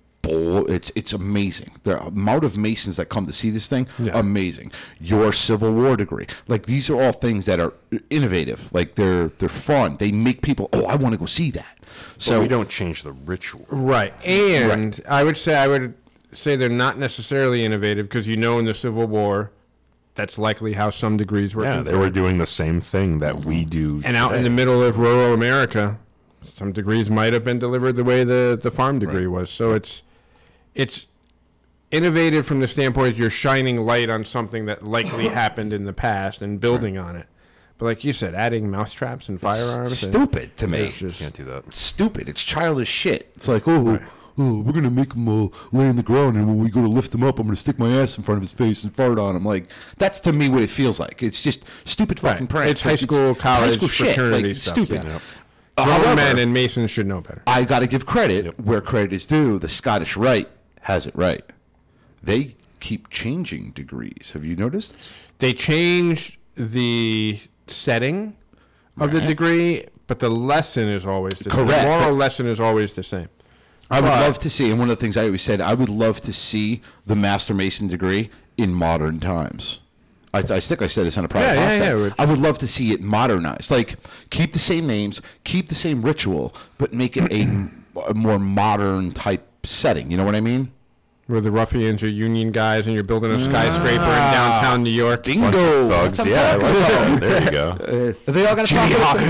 It's amazing. The amount of Masons that come to see this thing, amazing. Your Civil War degree. Like, these are all things that are innovative. Like, they're fun. They make people, I want to go see that. So we don't change the ritual. Right. And I would say they're not necessarily innovative, because in the Civil War, that's likely how some degrees were. Yeah, they were doing the same thing that we do And today. out in the middle of rural America, some degrees might have been delivered the way the farm degree was. So it's innovative from the standpoint you're shining light on something that likely happened in the past and building on it. But like you said, adding mousetraps and firearms. Stupid to me. Can't do that. It's stupid. It's childish shit. It's like, we're going to make him lay on the ground, and when we go to lift him up, I'm going to stick my ass in front of his face and fart on him. Like, that's to me what it feels like. It's just stupid fucking pranks. It's high school, college, fraternity shit. stuff. Stupid. Yeah. However, men and Masons should know better. I got to give credit where credit is due. The Scottish Rite has it right. They keep changing degrees. Have you noticed this? They change the setting of the degree, but the lesson is always the same. The moral lesson is always the same. I would love to see, and one of the things I always said, I would love to see the Master Mason degree in modern times. I think I said this on a prior podcast. I would love to see it modernized. Like, keep the same names, keep the same ritual, but make it a more modern type setting. You know what I mean? Where the ruffians are union guys and you're building a skyscraper in downtown New York. Bingo! Thugs. There you go. They all got to Jimmy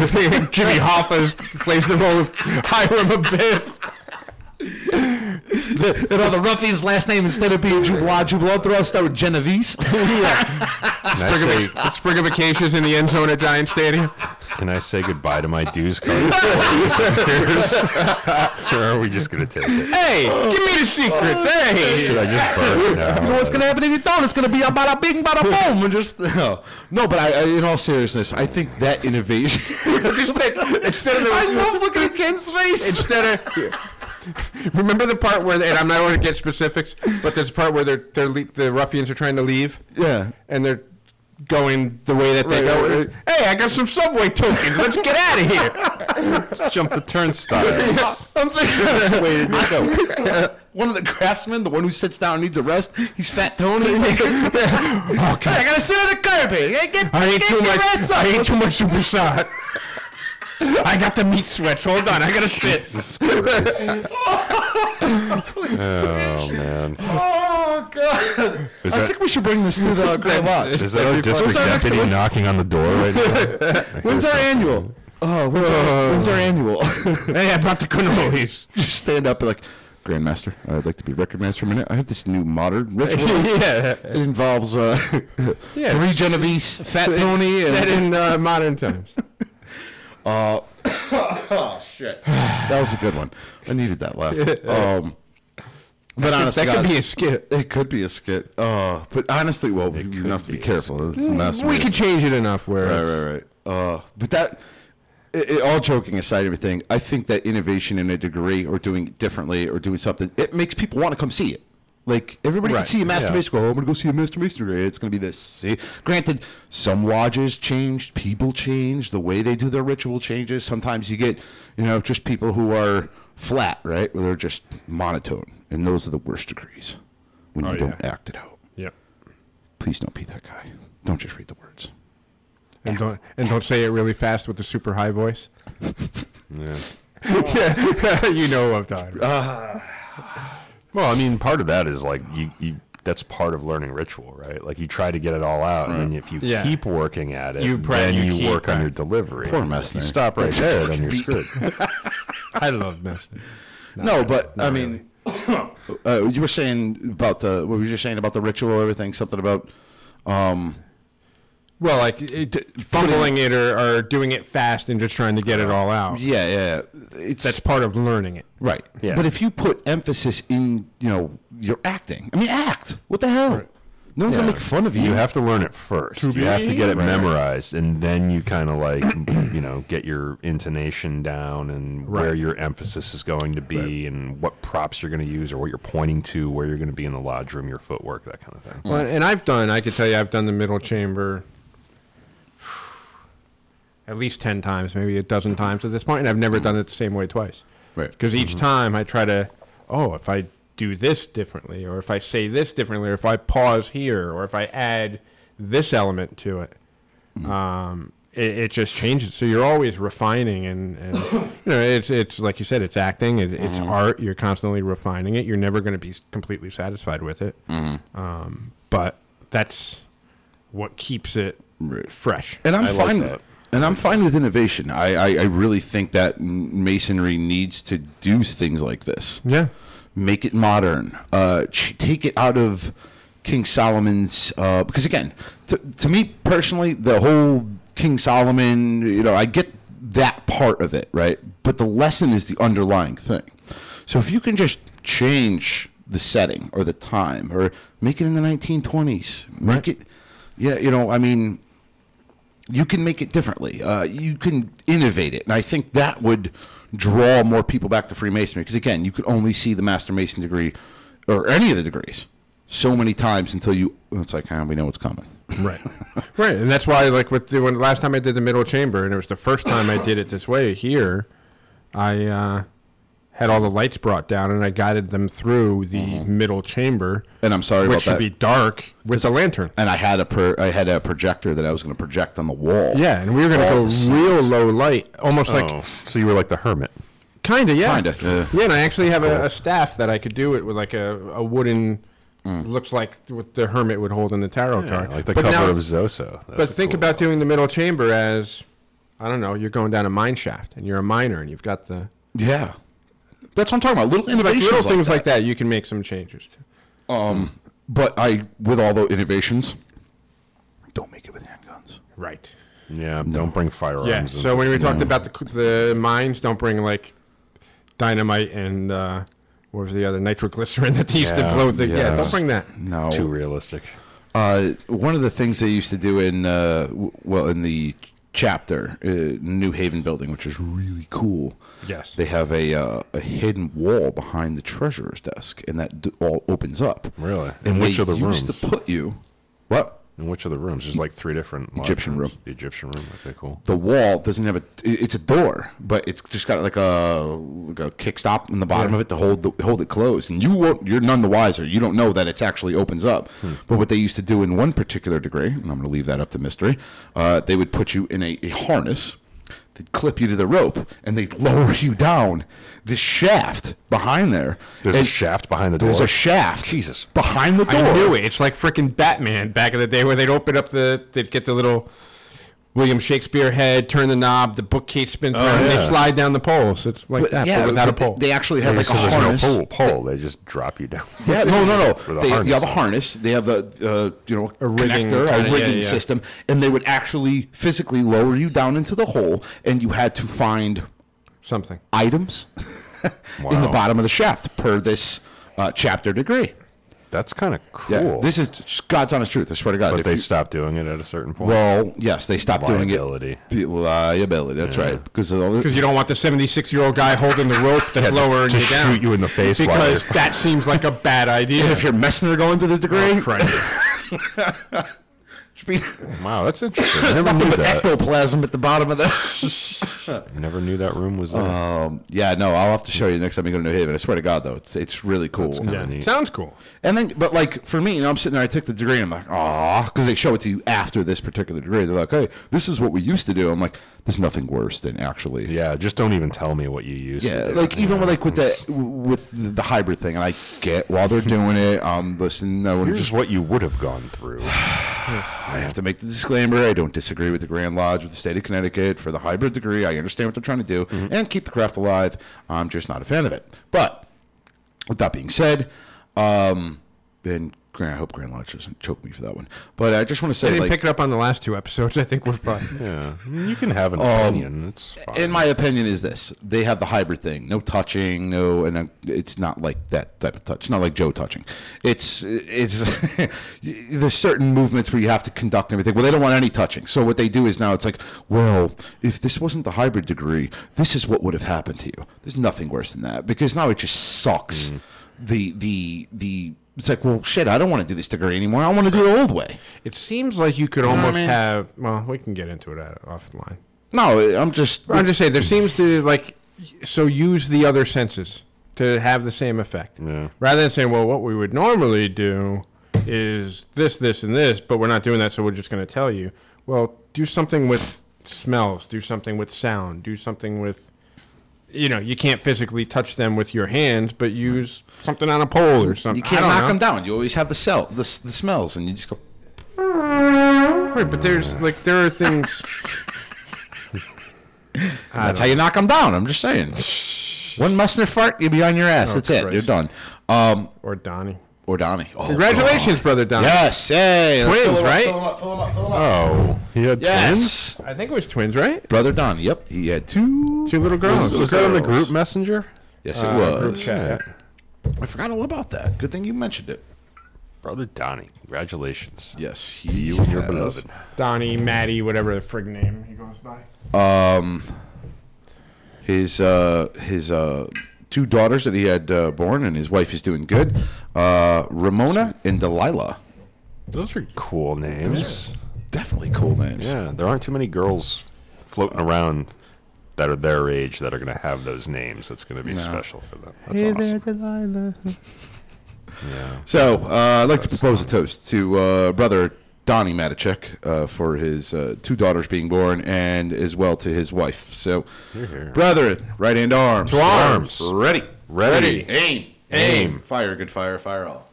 Hoffa plays the role of Hiram Abiff. The ruffian's last name, instead of being Dubois, they'll start with Genovese. Sprig of acacias in the end zone at Giant Stadium. Can I say goodbye to my dues card? Or are we just going to take it? Hey, give me the secret. Hey. Should I just burn? No. You know what's going to happen if you don't? It's going to be a bada bing, bada boom. And just, no, but I, in all seriousness, I think that innovation. I love looking at Ken's face. Remember the part where, and I'm not going to get specifics, but there's a part where the ruffians are trying to leave. Yeah. And they're going the way that they go. Right. Hey, I got some subway tokens. Let's get out of here. Let's jump the turnstile. I'm thinking, one of the craftsmen, the one who sits down and needs a rest, he's Fat Tony. Okay. I got to sit on the curb here. I ate too much supersod. I got the meat sweats. Hold on, I gotta shit. Oh man. Oh god. I think we should bring this to the Great Lodge. Is that a district deputy knocking on the door right now? When's our annual? When's our annual? Hey, I brought the cannolis. Just stand up and like, Grandmaster, I'd like to be record master for a minute. I have this new modern ritual. It involves 3 Genovese, Fat Tony, and in modern times. Oh shit! That was a good one. I needed that laugh. But honestly, that could be a skit. It could be a skit. But honestly, well, you have to be careful. We could change it enough where right. But that, all joking aside, everything, I think that innovation in a degree, or doing it differently, or doing something, it makes people want to come see it. Like, everybody can see a Master Mason. I'm going to go see a Master Mason today. It's going to be this. See? Granted, some lodges changed. People changed. The way they do their ritual changes. Sometimes you get, just people who are flat, right? Where they're just monotone. And those are the worst degrees. When you don't act it out. Yep. Please don't be that guy. Don't just read the words. And don't say it really fast with a super high voice. Yeah. You know what I'm talking about. Well, I mean, part of that is like that's part of learning ritual, right? Like you try to get it all out, and then if you keep working at it, then you work on your delivery. Poor Messner. You stop right there, then you're screwed. I love Messner. No, but I mean, you were saying about what were you saying about the ritual? Everything, something about. Well, like fumbling it or doing it fast and just trying to get it all out. Yeah. That's part of learning it. Right. Yeah. But if you put emphasis in, your acting. I mean, act. What the hell? Right. No one's going to make fun of you. You have to learn it first. You have to get it memorized, and then you kind of like, get your intonation down and where your emphasis is going to be and what props you're going to use or what you're pointing to, where you're going to be in the lodge room, your footwork, that kind of thing. Well, and I could tell you I've done the middle chamber at least 10 times, maybe a dozen times at this point, and I've never done it the same way twice. Right. Because each time I try to, if I do this differently, or if I say this differently, or if I pause here, or if I add this element to it, it just changes. So you're always refining, and it's like you said, it's acting, it's art. You're constantly refining it. You're never going to be completely satisfied with it, but that's what keeps it fresh. And I'm fine with it. And I'm fine with innovation. I really think that masonry needs to do things like this. Yeah. Make it modern. Take it out of King Solomon's... because, again, to me personally, the whole King Solomon, I get that part of it, right? But the lesson is the underlying thing. So if you can just change the setting or the time or make it in the 1920s, make it... you can make it differently. You can innovate it. And I think that would draw more people back to Freemasonry. Because, again, you could only see the Master Mason degree or any of the degrees so many times until it's like, we know what's coming. Right. Right. And that's why, like, when last time I did the middle chamber, and it was the first time I did it this way here, I had all the lights brought down, and I guided them through the middle chamber. And I'm sorry about that. Which should be dark with a lantern. And I had a projector that I was going to project on the wall. Yeah, and we were going to go real low light, almost like... So you were like the hermit. Kind of, yeah. Kind of. Yeah, and I actually have a staff that I could do it with, like a wooden... Looks like what the hermit would hold in the tarot card. Like the cover of Zoso. But think about doing the middle chamber as, I don't know, you're going down a mine shaft, and you're a miner, and you've got the... Yeah. That's what I'm talking about. Little innovations, little things like that. You can make some changes to. But with all the innovations, don't make it with handguns. Right. Yeah. Don't bring firearms. Yeah. So when we talked about the mines, don't bring like dynamite and what was the other nitroglycerin that they used to blow the. Yeah. Don't bring that. No. Too realistic. One of the things they used to do in the chapter New Haven building, which is really cool. Yes, they have a hidden wall behind the treasurer's desk, and that all opens up. Really? And which of the rooms? Used to put you what? In which of the rooms? There's like 3 different Egyptian room. The Egyptian room. Okay, cool. The wall doesn't have it's a door, but it's just got like a kick stop in the bottom of it to hold it closed. And you're none the wiser. You don't know that it actually opens up. But what they used to do in one particular degree, and I'm going to leave that up to mystery, they would put you in a harness. They'd clip you to the rope, and they'd lower you down this shaft behind there. There's a shaft behind the door? There's a shaft. Jesus. Behind the door. I knew it. It's like freaking Batman back in the day where they'd open up they'd get the little William Shakespeare head, turn the knob, the bookcase spins around, and they slide down the pole. So it's like that, but without a pole. They actually have like a harness. There's no pole. They just drop you down. Yeah, no. You have a harness. They have a rigging system, and they would actually physically lower you down into the hole, and you had to find something, items in the bottom of the shaft per this chapter degree. That's kind of cool. Yeah, this is God's honest truth. I swear to God. But they stopped doing it at a certain point. Well, yes, they stopped doing it. Liability. That's right. Because you don't want the 76-year-old guy holding the rope that's lowering you down. Shoot you in the face. Because that seems like a bad idea. And if you're messing or going to the degree. Oh, Wow, that's interesting. I never Nothing knew but that. ectoplasm at the bottom of the. Never knew that room was there. Yeah, no, I'll have to show you next time you go to New Haven. I swear to God, though, it's really cool. Yeah, neat. sounds cool. And then, but like for me, I'm sitting there. I took the degree. And I'm like, oh, because they show it to you after this particular degree. They're like, hey, this is what we used to do. I'm like, there's nothing worse than actually. Yeah, just don't even tell me what you used to do. Like even with the hybrid thing, and I get while they're doing it. Listen, no one Here's just what you would have gone through. I have to make the disclaimer. I don't disagree with the Grand Lodge with the state of Connecticut for the hybrid degree. I understand what they're trying to do and keep the craft alive. I'm just not a fan of it. But with that being said, I hope Grand Lodge doesn't choke me for that one. But I just want to say, I didn't pick it up on the last 2 episodes. I think we're fine. Yeah, you can have an opinion. It's fine. in my opinion, is this: they have the hybrid thing, no touching, it's not like that type of touch. It's not like Joe touching. It's there's certain movements where you have to conduct everything. Well, they don't want any touching. So what they do is now it's like, well, if this wasn't the hybrid degree, this is what would have happened to you. There's nothing worse than that because now it just sucks. It's like, well, shit, I don't want to do this degree anymore. I want to do it the old way. It seems like you could almost have. Well, we can get into it offline. No, I'm just saying there seems to use the other senses to have the same effect. Yeah. Rather than saying, well, what we would normally do is this, this, and this, but we're not doing that, so we're just going to tell you. Well, do something with smells. Do something with sound. Do something with. You can't physically touch them with your hands, but use something on a pole or something. You can't knock them down. You always have the smells, and you just go. Right, but there are things. That's how you knock them down. I'm just saying. One Messner fart, you'll be on your ass. That's it. Christ. You're done. Or Donnie. Or Donnie. Oh, Congratulations, brother Donnie. yes. Hey. Twins, right? Fill 'em up. Oh, he had Yes. twins? I think it was twins, right? Brother Donnie. Yep. He had two Two little girls. Was that on the group messenger? Yes, it Group was. chat. I forgot all about that. Good thing you mentioned it. Brother Donnie, congratulations. Yes, You and your beloved. Donnie, Maddie, whatever the frig name he goes by. His 2 daughters that he had born, and his wife is doing good. Ramona and Delilah. Those are cool names. Definitely cool names. Yeah, there aren't too many girls floating around that are their age that are going to have those names. That's going to be special for them. That's awesome. Yeah. So, I'd like to propose a toast to Brother Donnie Matichek for his 2 daughters being born, and as well to his wife. So, Here. brother, right hand arms. To arms. Ready. Ready. Aim. Aim. Fire, good fire. Fire all.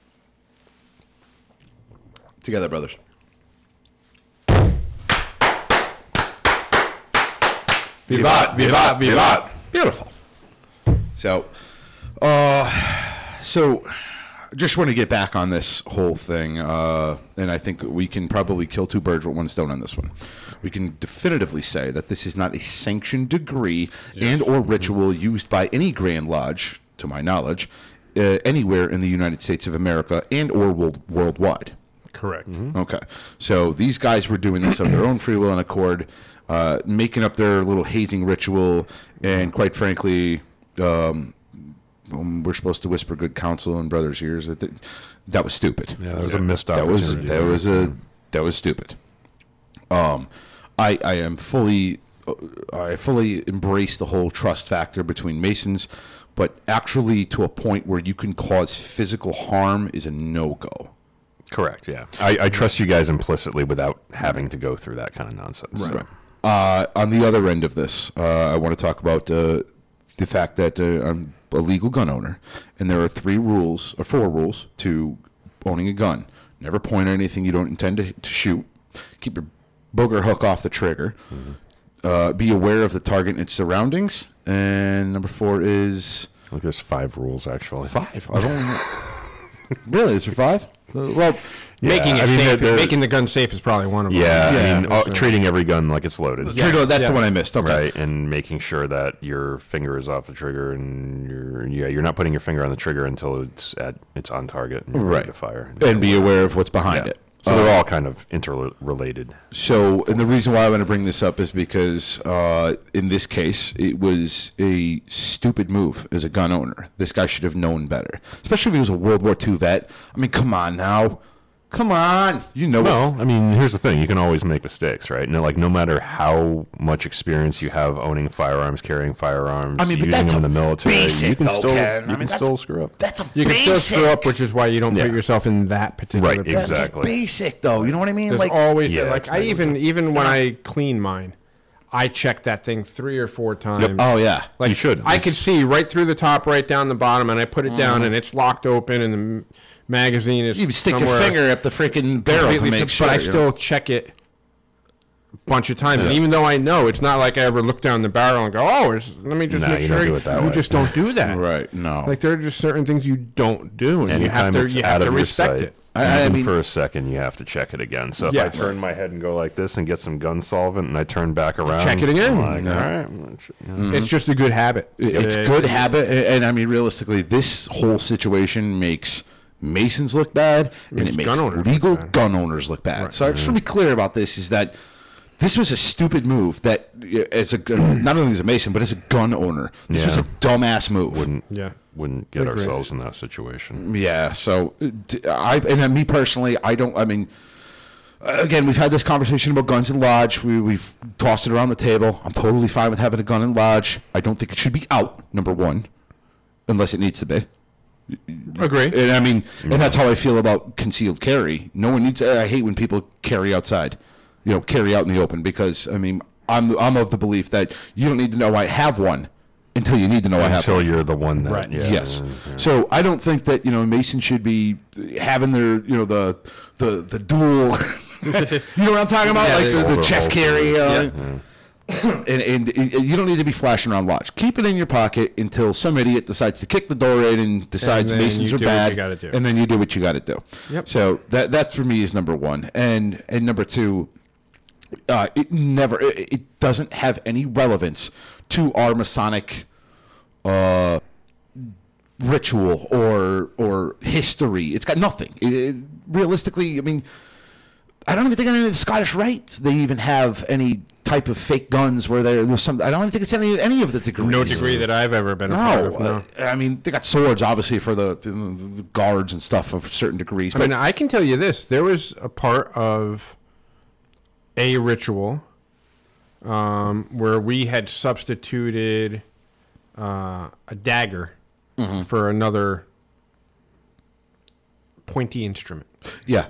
Together, brothers. Vivat, vivat, vivat. Beautiful. So, just want to get back on this whole thing, and I think we can probably kill 2 birds with 1 stone on this one. We can definitively say that this is not a sanctioned degree and or ritual used by any Grand Lodge, to my knowledge, anywhere in the United States of America and or worldwide. Correct. Okay. So these guys were doing this of their own free will and accord, making up their little hazing ritual, and quite frankly, we're supposed to whisper good counsel in brothers' ears. That was stupid. Yeah, that was a missed opportunity. That was stupid. I fully embrace the whole trust factor between Masons, but actually to a point where you can cause physical harm is a no-go. Correct, yeah. I trust you guys implicitly without having to go through that kind of nonsense. Right. On the other end of this, I want to talk about the fact that I'm a legal gun owner, and there are 4 rules to owning a gun. Never point at anything you don't intend to shoot. Keep your booger hook off the trigger. Be aware of the target and its surroundings. And number 4 is... I think there's 5 rules, actually. 5? I've only... Really? Is there 5? Well, Making it safe, making the gun safe is probably one of them. Yeah, treating every gun like it's loaded. That's the one I missed. Okay. Right, and making sure that your finger is off the trigger, and you're not putting your finger on the trigger until it's on target and you're ready to fire. And be aware of what's behind it. So they're all kind of interrelated. So, and the reason why I want to bring this up is because in this case, it was a stupid move as a gun owner. This guy should have known better, especially if he was a World War II vet. I mean, come on now. Come on, you know. Well, I mean, here's the thing: you can always make mistakes, right? No, like no matter how much experience you have owning firearms, carrying firearms, I mean, but using that's them in the a military, basic, you can though, still Ken. I you mean, can still screw up. That's a You can basic. still screw up, which is why you don't Yeah. put yourself in that particular Right, position. exactly. That's a basic, though. You know what I mean? There's Like, always Yeah, like it's I negligent. even when I clean mine, I check that thing 3 or 4 times. oh yeah. Like You should. I could see right through the top, right down the bottom, and I put it down, Mm-hmm. and it's locked open, and the magazine is You stick your somewhere finger up the freaking barrel to completely make sure. But I you know? still check it a bunch of times, and even though I know it's not like I ever look down the barrel and go, "Oh, let me just No, make you sure." don't do it that you way. just don't do that, Right? No. Like there are just certain things you don't do, and Anytime it's you have out to of your respect sight, it. I even mean- for a second, you have to check it again. So if Yeah. I turn my head and go like this and get some gun solvent, and I turn back around, Check it again. I'm like, all right. It's just a good habit. It's good habit, and I mean, realistically, this whole situation makes Masons look bad, and it Makes makes gun owners legal look bad. gun owners look bad. So I just want to be clear about this: is that this was a stupid move that, as a not only as a Mason, but as a gun owner, this was a dumbass move. Wouldn't get Agreed. ourselves in that situation. Yeah. So me personally, I don't. I mean, again, we've had this conversation about guns in lodge. We've tossed it around the table. I'm totally fine with having a gun in lodge. I don't think it should be out. Number one, unless it needs to be. Agree. And I mean, and that's how I feel about concealed carry. No one needs. I hate when people carry outside, carry out in the open, because I mean, I'm of the belief that you don't need to know I have one until you need to know I have Until one. you're the one that, Right. yeah. Yes. So I don't think that Masons should be having their the dual. You know what I'm talking about? Yeah, Like they- the chest carry. Yeah. And you don't need to be flashing around lodge. Keep it in your pocket until some idiot decides to kick the door in and decides And then Masons you are do what bad. you gotta do. And then you do what you got to do. Yep. So that for me is number one. And number two, it doesn't have any relevance to our Masonic ritual or history. It's got nothing. Realistically, I mean, I don't even think any of the Scottish Rites they even have any type of fake guns where there's some. I don't even think it's any of the degrees. No degree that I've ever been a part of. No. I mean, they got swords obviously for the guards and stuff of certain degrees. I But mean, I can tell you this: there was a part of a ritual where we had substituted a dagger for another pointy instrument, yeah.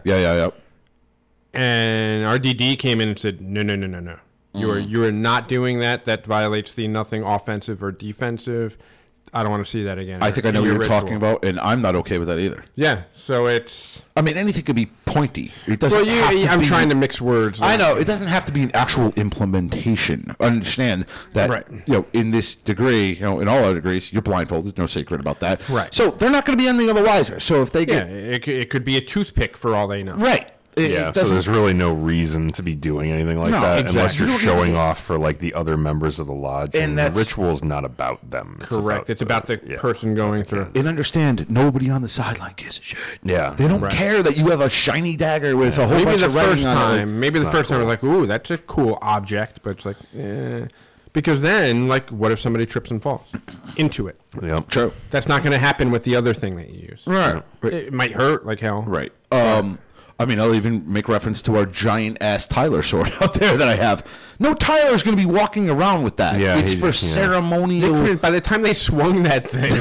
and our DD came in and said, "No. You are not doing that. That violates the nothing offensive or defensive. I don't want to see that again." I think I know in what your you're ritual." talking about, and I'm not okay with that either. Yeah, so it's. I mean, anything could be pointy. It doesn't Well, have to I'm be, trying to mix words. I know it doesn't have to be an actual implementation. Understand that, Right. in this degree, in all other degrees, you're blindfolded. No secret about that. Right. So they're not going to be anything the wiser. So if they Yeah, get it could be a toothpick for all they know. right, it Yeah, so doesn't- there's really no reason to be doing anything like No, that unless exactly. you're You don't need showing to- off for like the other members of the lodge. And And the that's- ritual is not about them. Correct. It's about the person going through. and understand nobody on the sideline gives a shit. Yeah. They don't Right. care that you have a shiny dagger with a whole Maybe bunch the of writing first on it. time, maybe the first time I was like, "Ooh, that's a cool object," but it's like, because then, like, what if somebody trips and falls into it? Yep. True. That's not going to happen with the other thing that you use. Right. It might hurt like hell. Right. I mean, I'll even make reference to our giant-ass Tyler sword out there that I have. No Tyler's going to be walking around with that. Yeah, it's he- for yeah. They ceremonial. couldn't- by the time they swung that thing,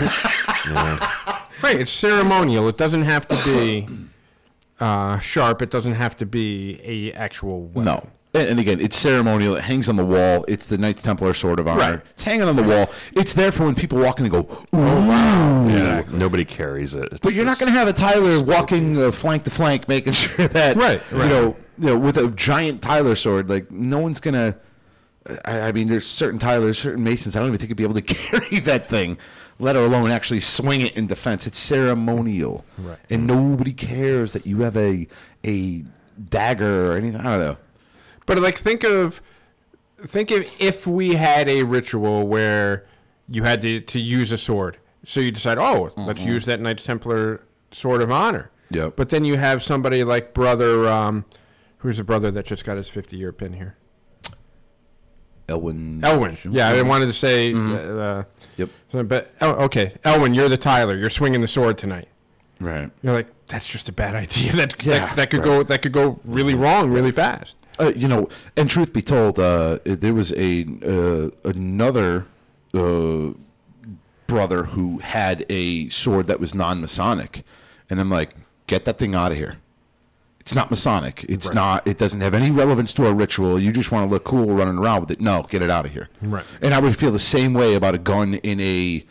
right? It's ceremonial. It doesn't have to be sharp. It doesn't have to be a actual weapon. No. And again, it's ceremonial. It hangs on the wall. It's the Knights Templar Sword of Honor. Right. It's hanging on the wall. It's there for when people walk in and go, ooh. Yeah. Nobody carries it. It's But you're not just- going to have a Tyler walking flank to flank, making sure that, Right. you know, with a giant Tyler sword, like, no one's going to. I mean, there's certain Tylers, certain Masons, I don't even think you'd be able to carry that thing, let alone actually swing it in defense. It's ceremonial. Right. And nobody cares that you have a dagger or anything. I don't know. But like, think of if we had a ritual where you had to use a sword. So you decide, let's use that Knights Templar Sword of Honor. Yep. But then you have somebody like brother, who's the brother that just got his 50-year pin here? Elwin. Yeah, I wanted to say. Yep. But okay, Elwin, you're the Tyler. You're swinging the sword tonight. Right. You're like, that's just a bad idea. That could go really wrong really fast. And truth be told, there was another brother who had a sword that was non-Masonic, and I'm like, get that thing out of here. It's not Masonic. It's not. It doesn't have any relevance to our ritual. You just want to look cool running around with it. No, get it out of here. Right. And I would feel the same way about a gun in a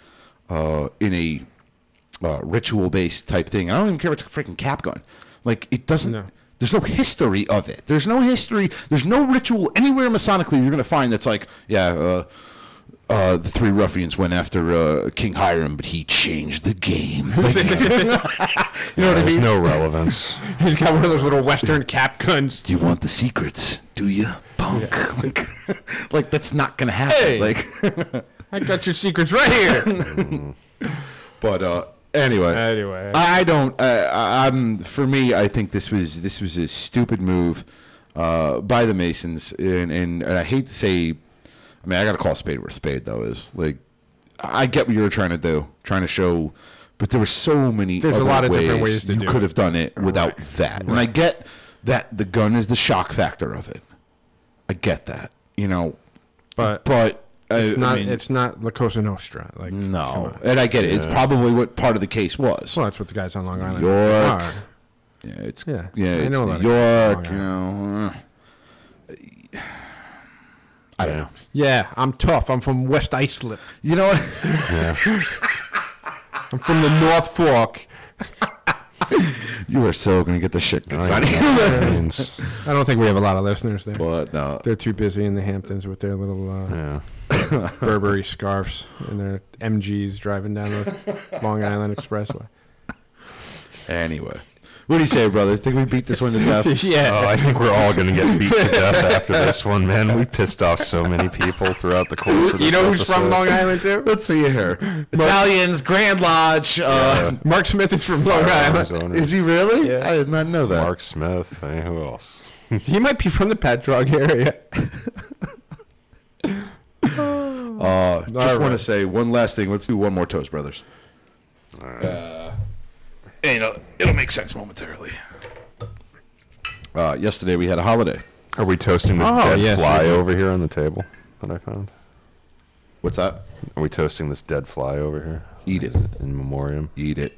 ritual-based type thing. I don't even care if it's a freaking cap gun. Like, it doesn't. No. There's no history of it. There's no history. There's no ritual anywhere Masonically you're going to find that's like, the three ruffians went after King Hiram, but he changed the game. Like, you know what I There's mean? no relevance. He's got one of those little Western cap guns. Do you want the secrets? Do you, punk? Yeah. Like that's not going to happen. Hey. Like, I got your secrets right here. but anyway, I don't. For me, I think this was a stupid move by the Masons, and I hate to say. I mean, I got to call a spade where a spade, though, is. Like, I get what you were trying to do, trying to show, but there were so many There's other a lot of different ways to you do could it. have done it without that. And I get that the gun is the shock factor of it. I get that, But it's not. It's not La Cosa Nostra. Like, no, and I get it. It's probably what part of the case was. Well, that's what the guys on Long Island York. are. Yeah, it's I it's know a lot New of York. I don't know. Yeah, I'm tough. I'm from West Islip. You know what? I'm from the North Fork. You are so going to get the shit going. I don't think we have a lot of listeners there. But no. They're too busy in the Hamptons with their little Burberry scarves and their MGs driving down the Long Island Expressway. Anyway. What do you say, brothers? Think we beat this one to death? Yeah. Oh, I think we're all going to get beat to death after this one, man. We pissed off so many people throughout the course of this You know who's episode. from Long Island, too? Let's see here. Italians, Grand Lodge. Mark Smith is from Long Island. Arizona. Is he really? Yeah. I did not know that. Mark Smith. Hey, who else? He might be from the Pat Drug area. Just want to say one last thing. Let's do one more toast, brothers. All right. It'll make sense momentarily. Yesterday we had a holiday. Are we toasting this dead fly over here on the table that I found? What's that? Are we toasting this dead fly over here? Eat it. In memoriam. Eat it.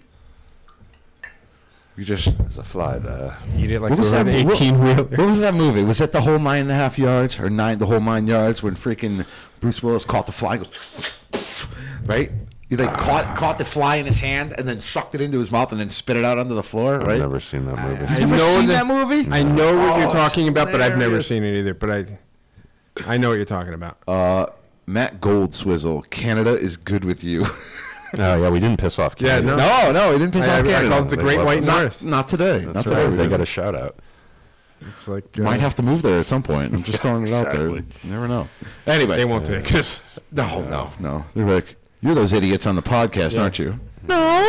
You just... There's a fly there. Eat it like What was an that? 18-wheeler. What was that movie? Was that the whole 9.5 yards or the whole 9 yards when freaking Bruce Willis caught the fly? Right? He caught the fly in his hand and then sucked it into his mouth and then spit it out onto the floor. Right? I've never seen that movie. You've never seen that movie? I know what you're talking it's about, but I've never hilarious. seen it either. But I know what you're talking about. Matt Goldswizzle, Canada is good with you. Oh, yeah, we didn't piss off Canada. No, he didn't piss off I Canada. called it the Great They White love North. Not today. That's Not right. today. They got a shout out. It's like Might have to move there at some point. I'm just throwing it out there. Exactly. You never know. Anyway. they won't take us. No. They're like, you're those idiots on the podcast, aren't you? No.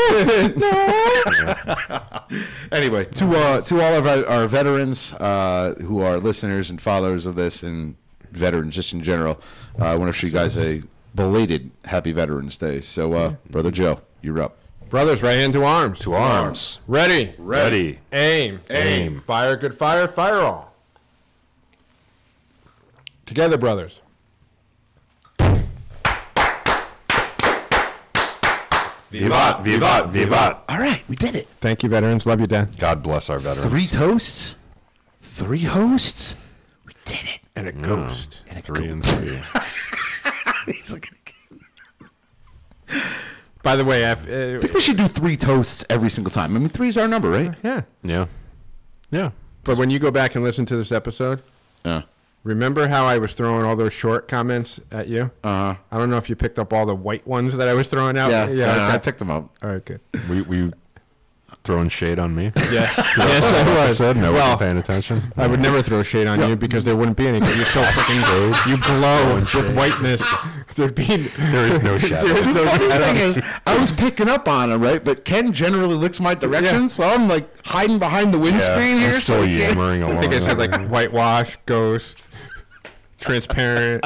Anyway, to all of our veterans who are listeners and followers of this and veterans just in general, I want to wish you guys a belated Happy Veterans Day. So, Brother Joe, you're up. Brothers, right hand to arms. To arms. Ready. Ready. Aim. Aim. Fire, good fire, fire all. Together, brothers. Vivat, vivat, vivat. All right, we did it. Thank you, veterans. Love you, Dad. God bless our veterans. 3 toasts, 3 hosts. We did it. And a ghost. And a 3 and ghost. 3. He's looking By the way, I think we should do 3 toasts every single time. I mean, 3 is our number, right? yeah. Yeah. Yeah. But when you go back and listen to this episode, Yeah. remember how I was throwing all those short comments at you? I don't know if you picked up all the white ones that I was throwing out. Yeah, okay. I picked them up. All right, good. Were you throwing shade on me? Yes, I was. Said no, Well, wasn't paying attention. I would never throw shade on you because there wouldn't be any. You're so freaking you glow with whiteness. There is no shadow. There is no The shadow. thing is, I was picking up on him, right? But Ken generally looks my direction, so I'm like hiding behind the windscreen here. I'm still so he can't- yammering along. I think I said like whitewash, ghost, transparent.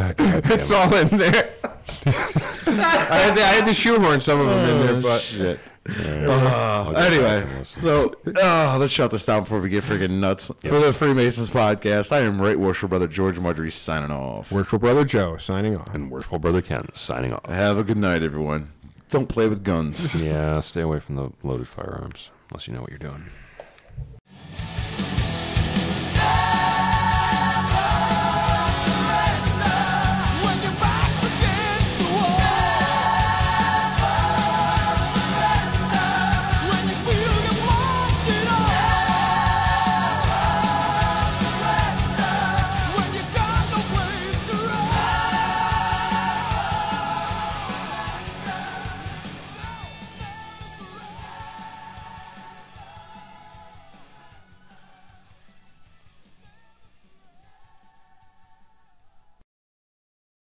It's all in there. I had to shoehorn some of them in there, but Anyway, so let's shut this down before we get freaking nuts. Yep. For the Freemasons podcast, I am Right Worshipful Brother George Marjorie signing off. Worshipful Brother Joe signing off. And Worshipful Brother Ken signing off. Have a good night, everyone. Don't play with guns. Yeah, stay away from the loaded firearms unless you know what you're doing.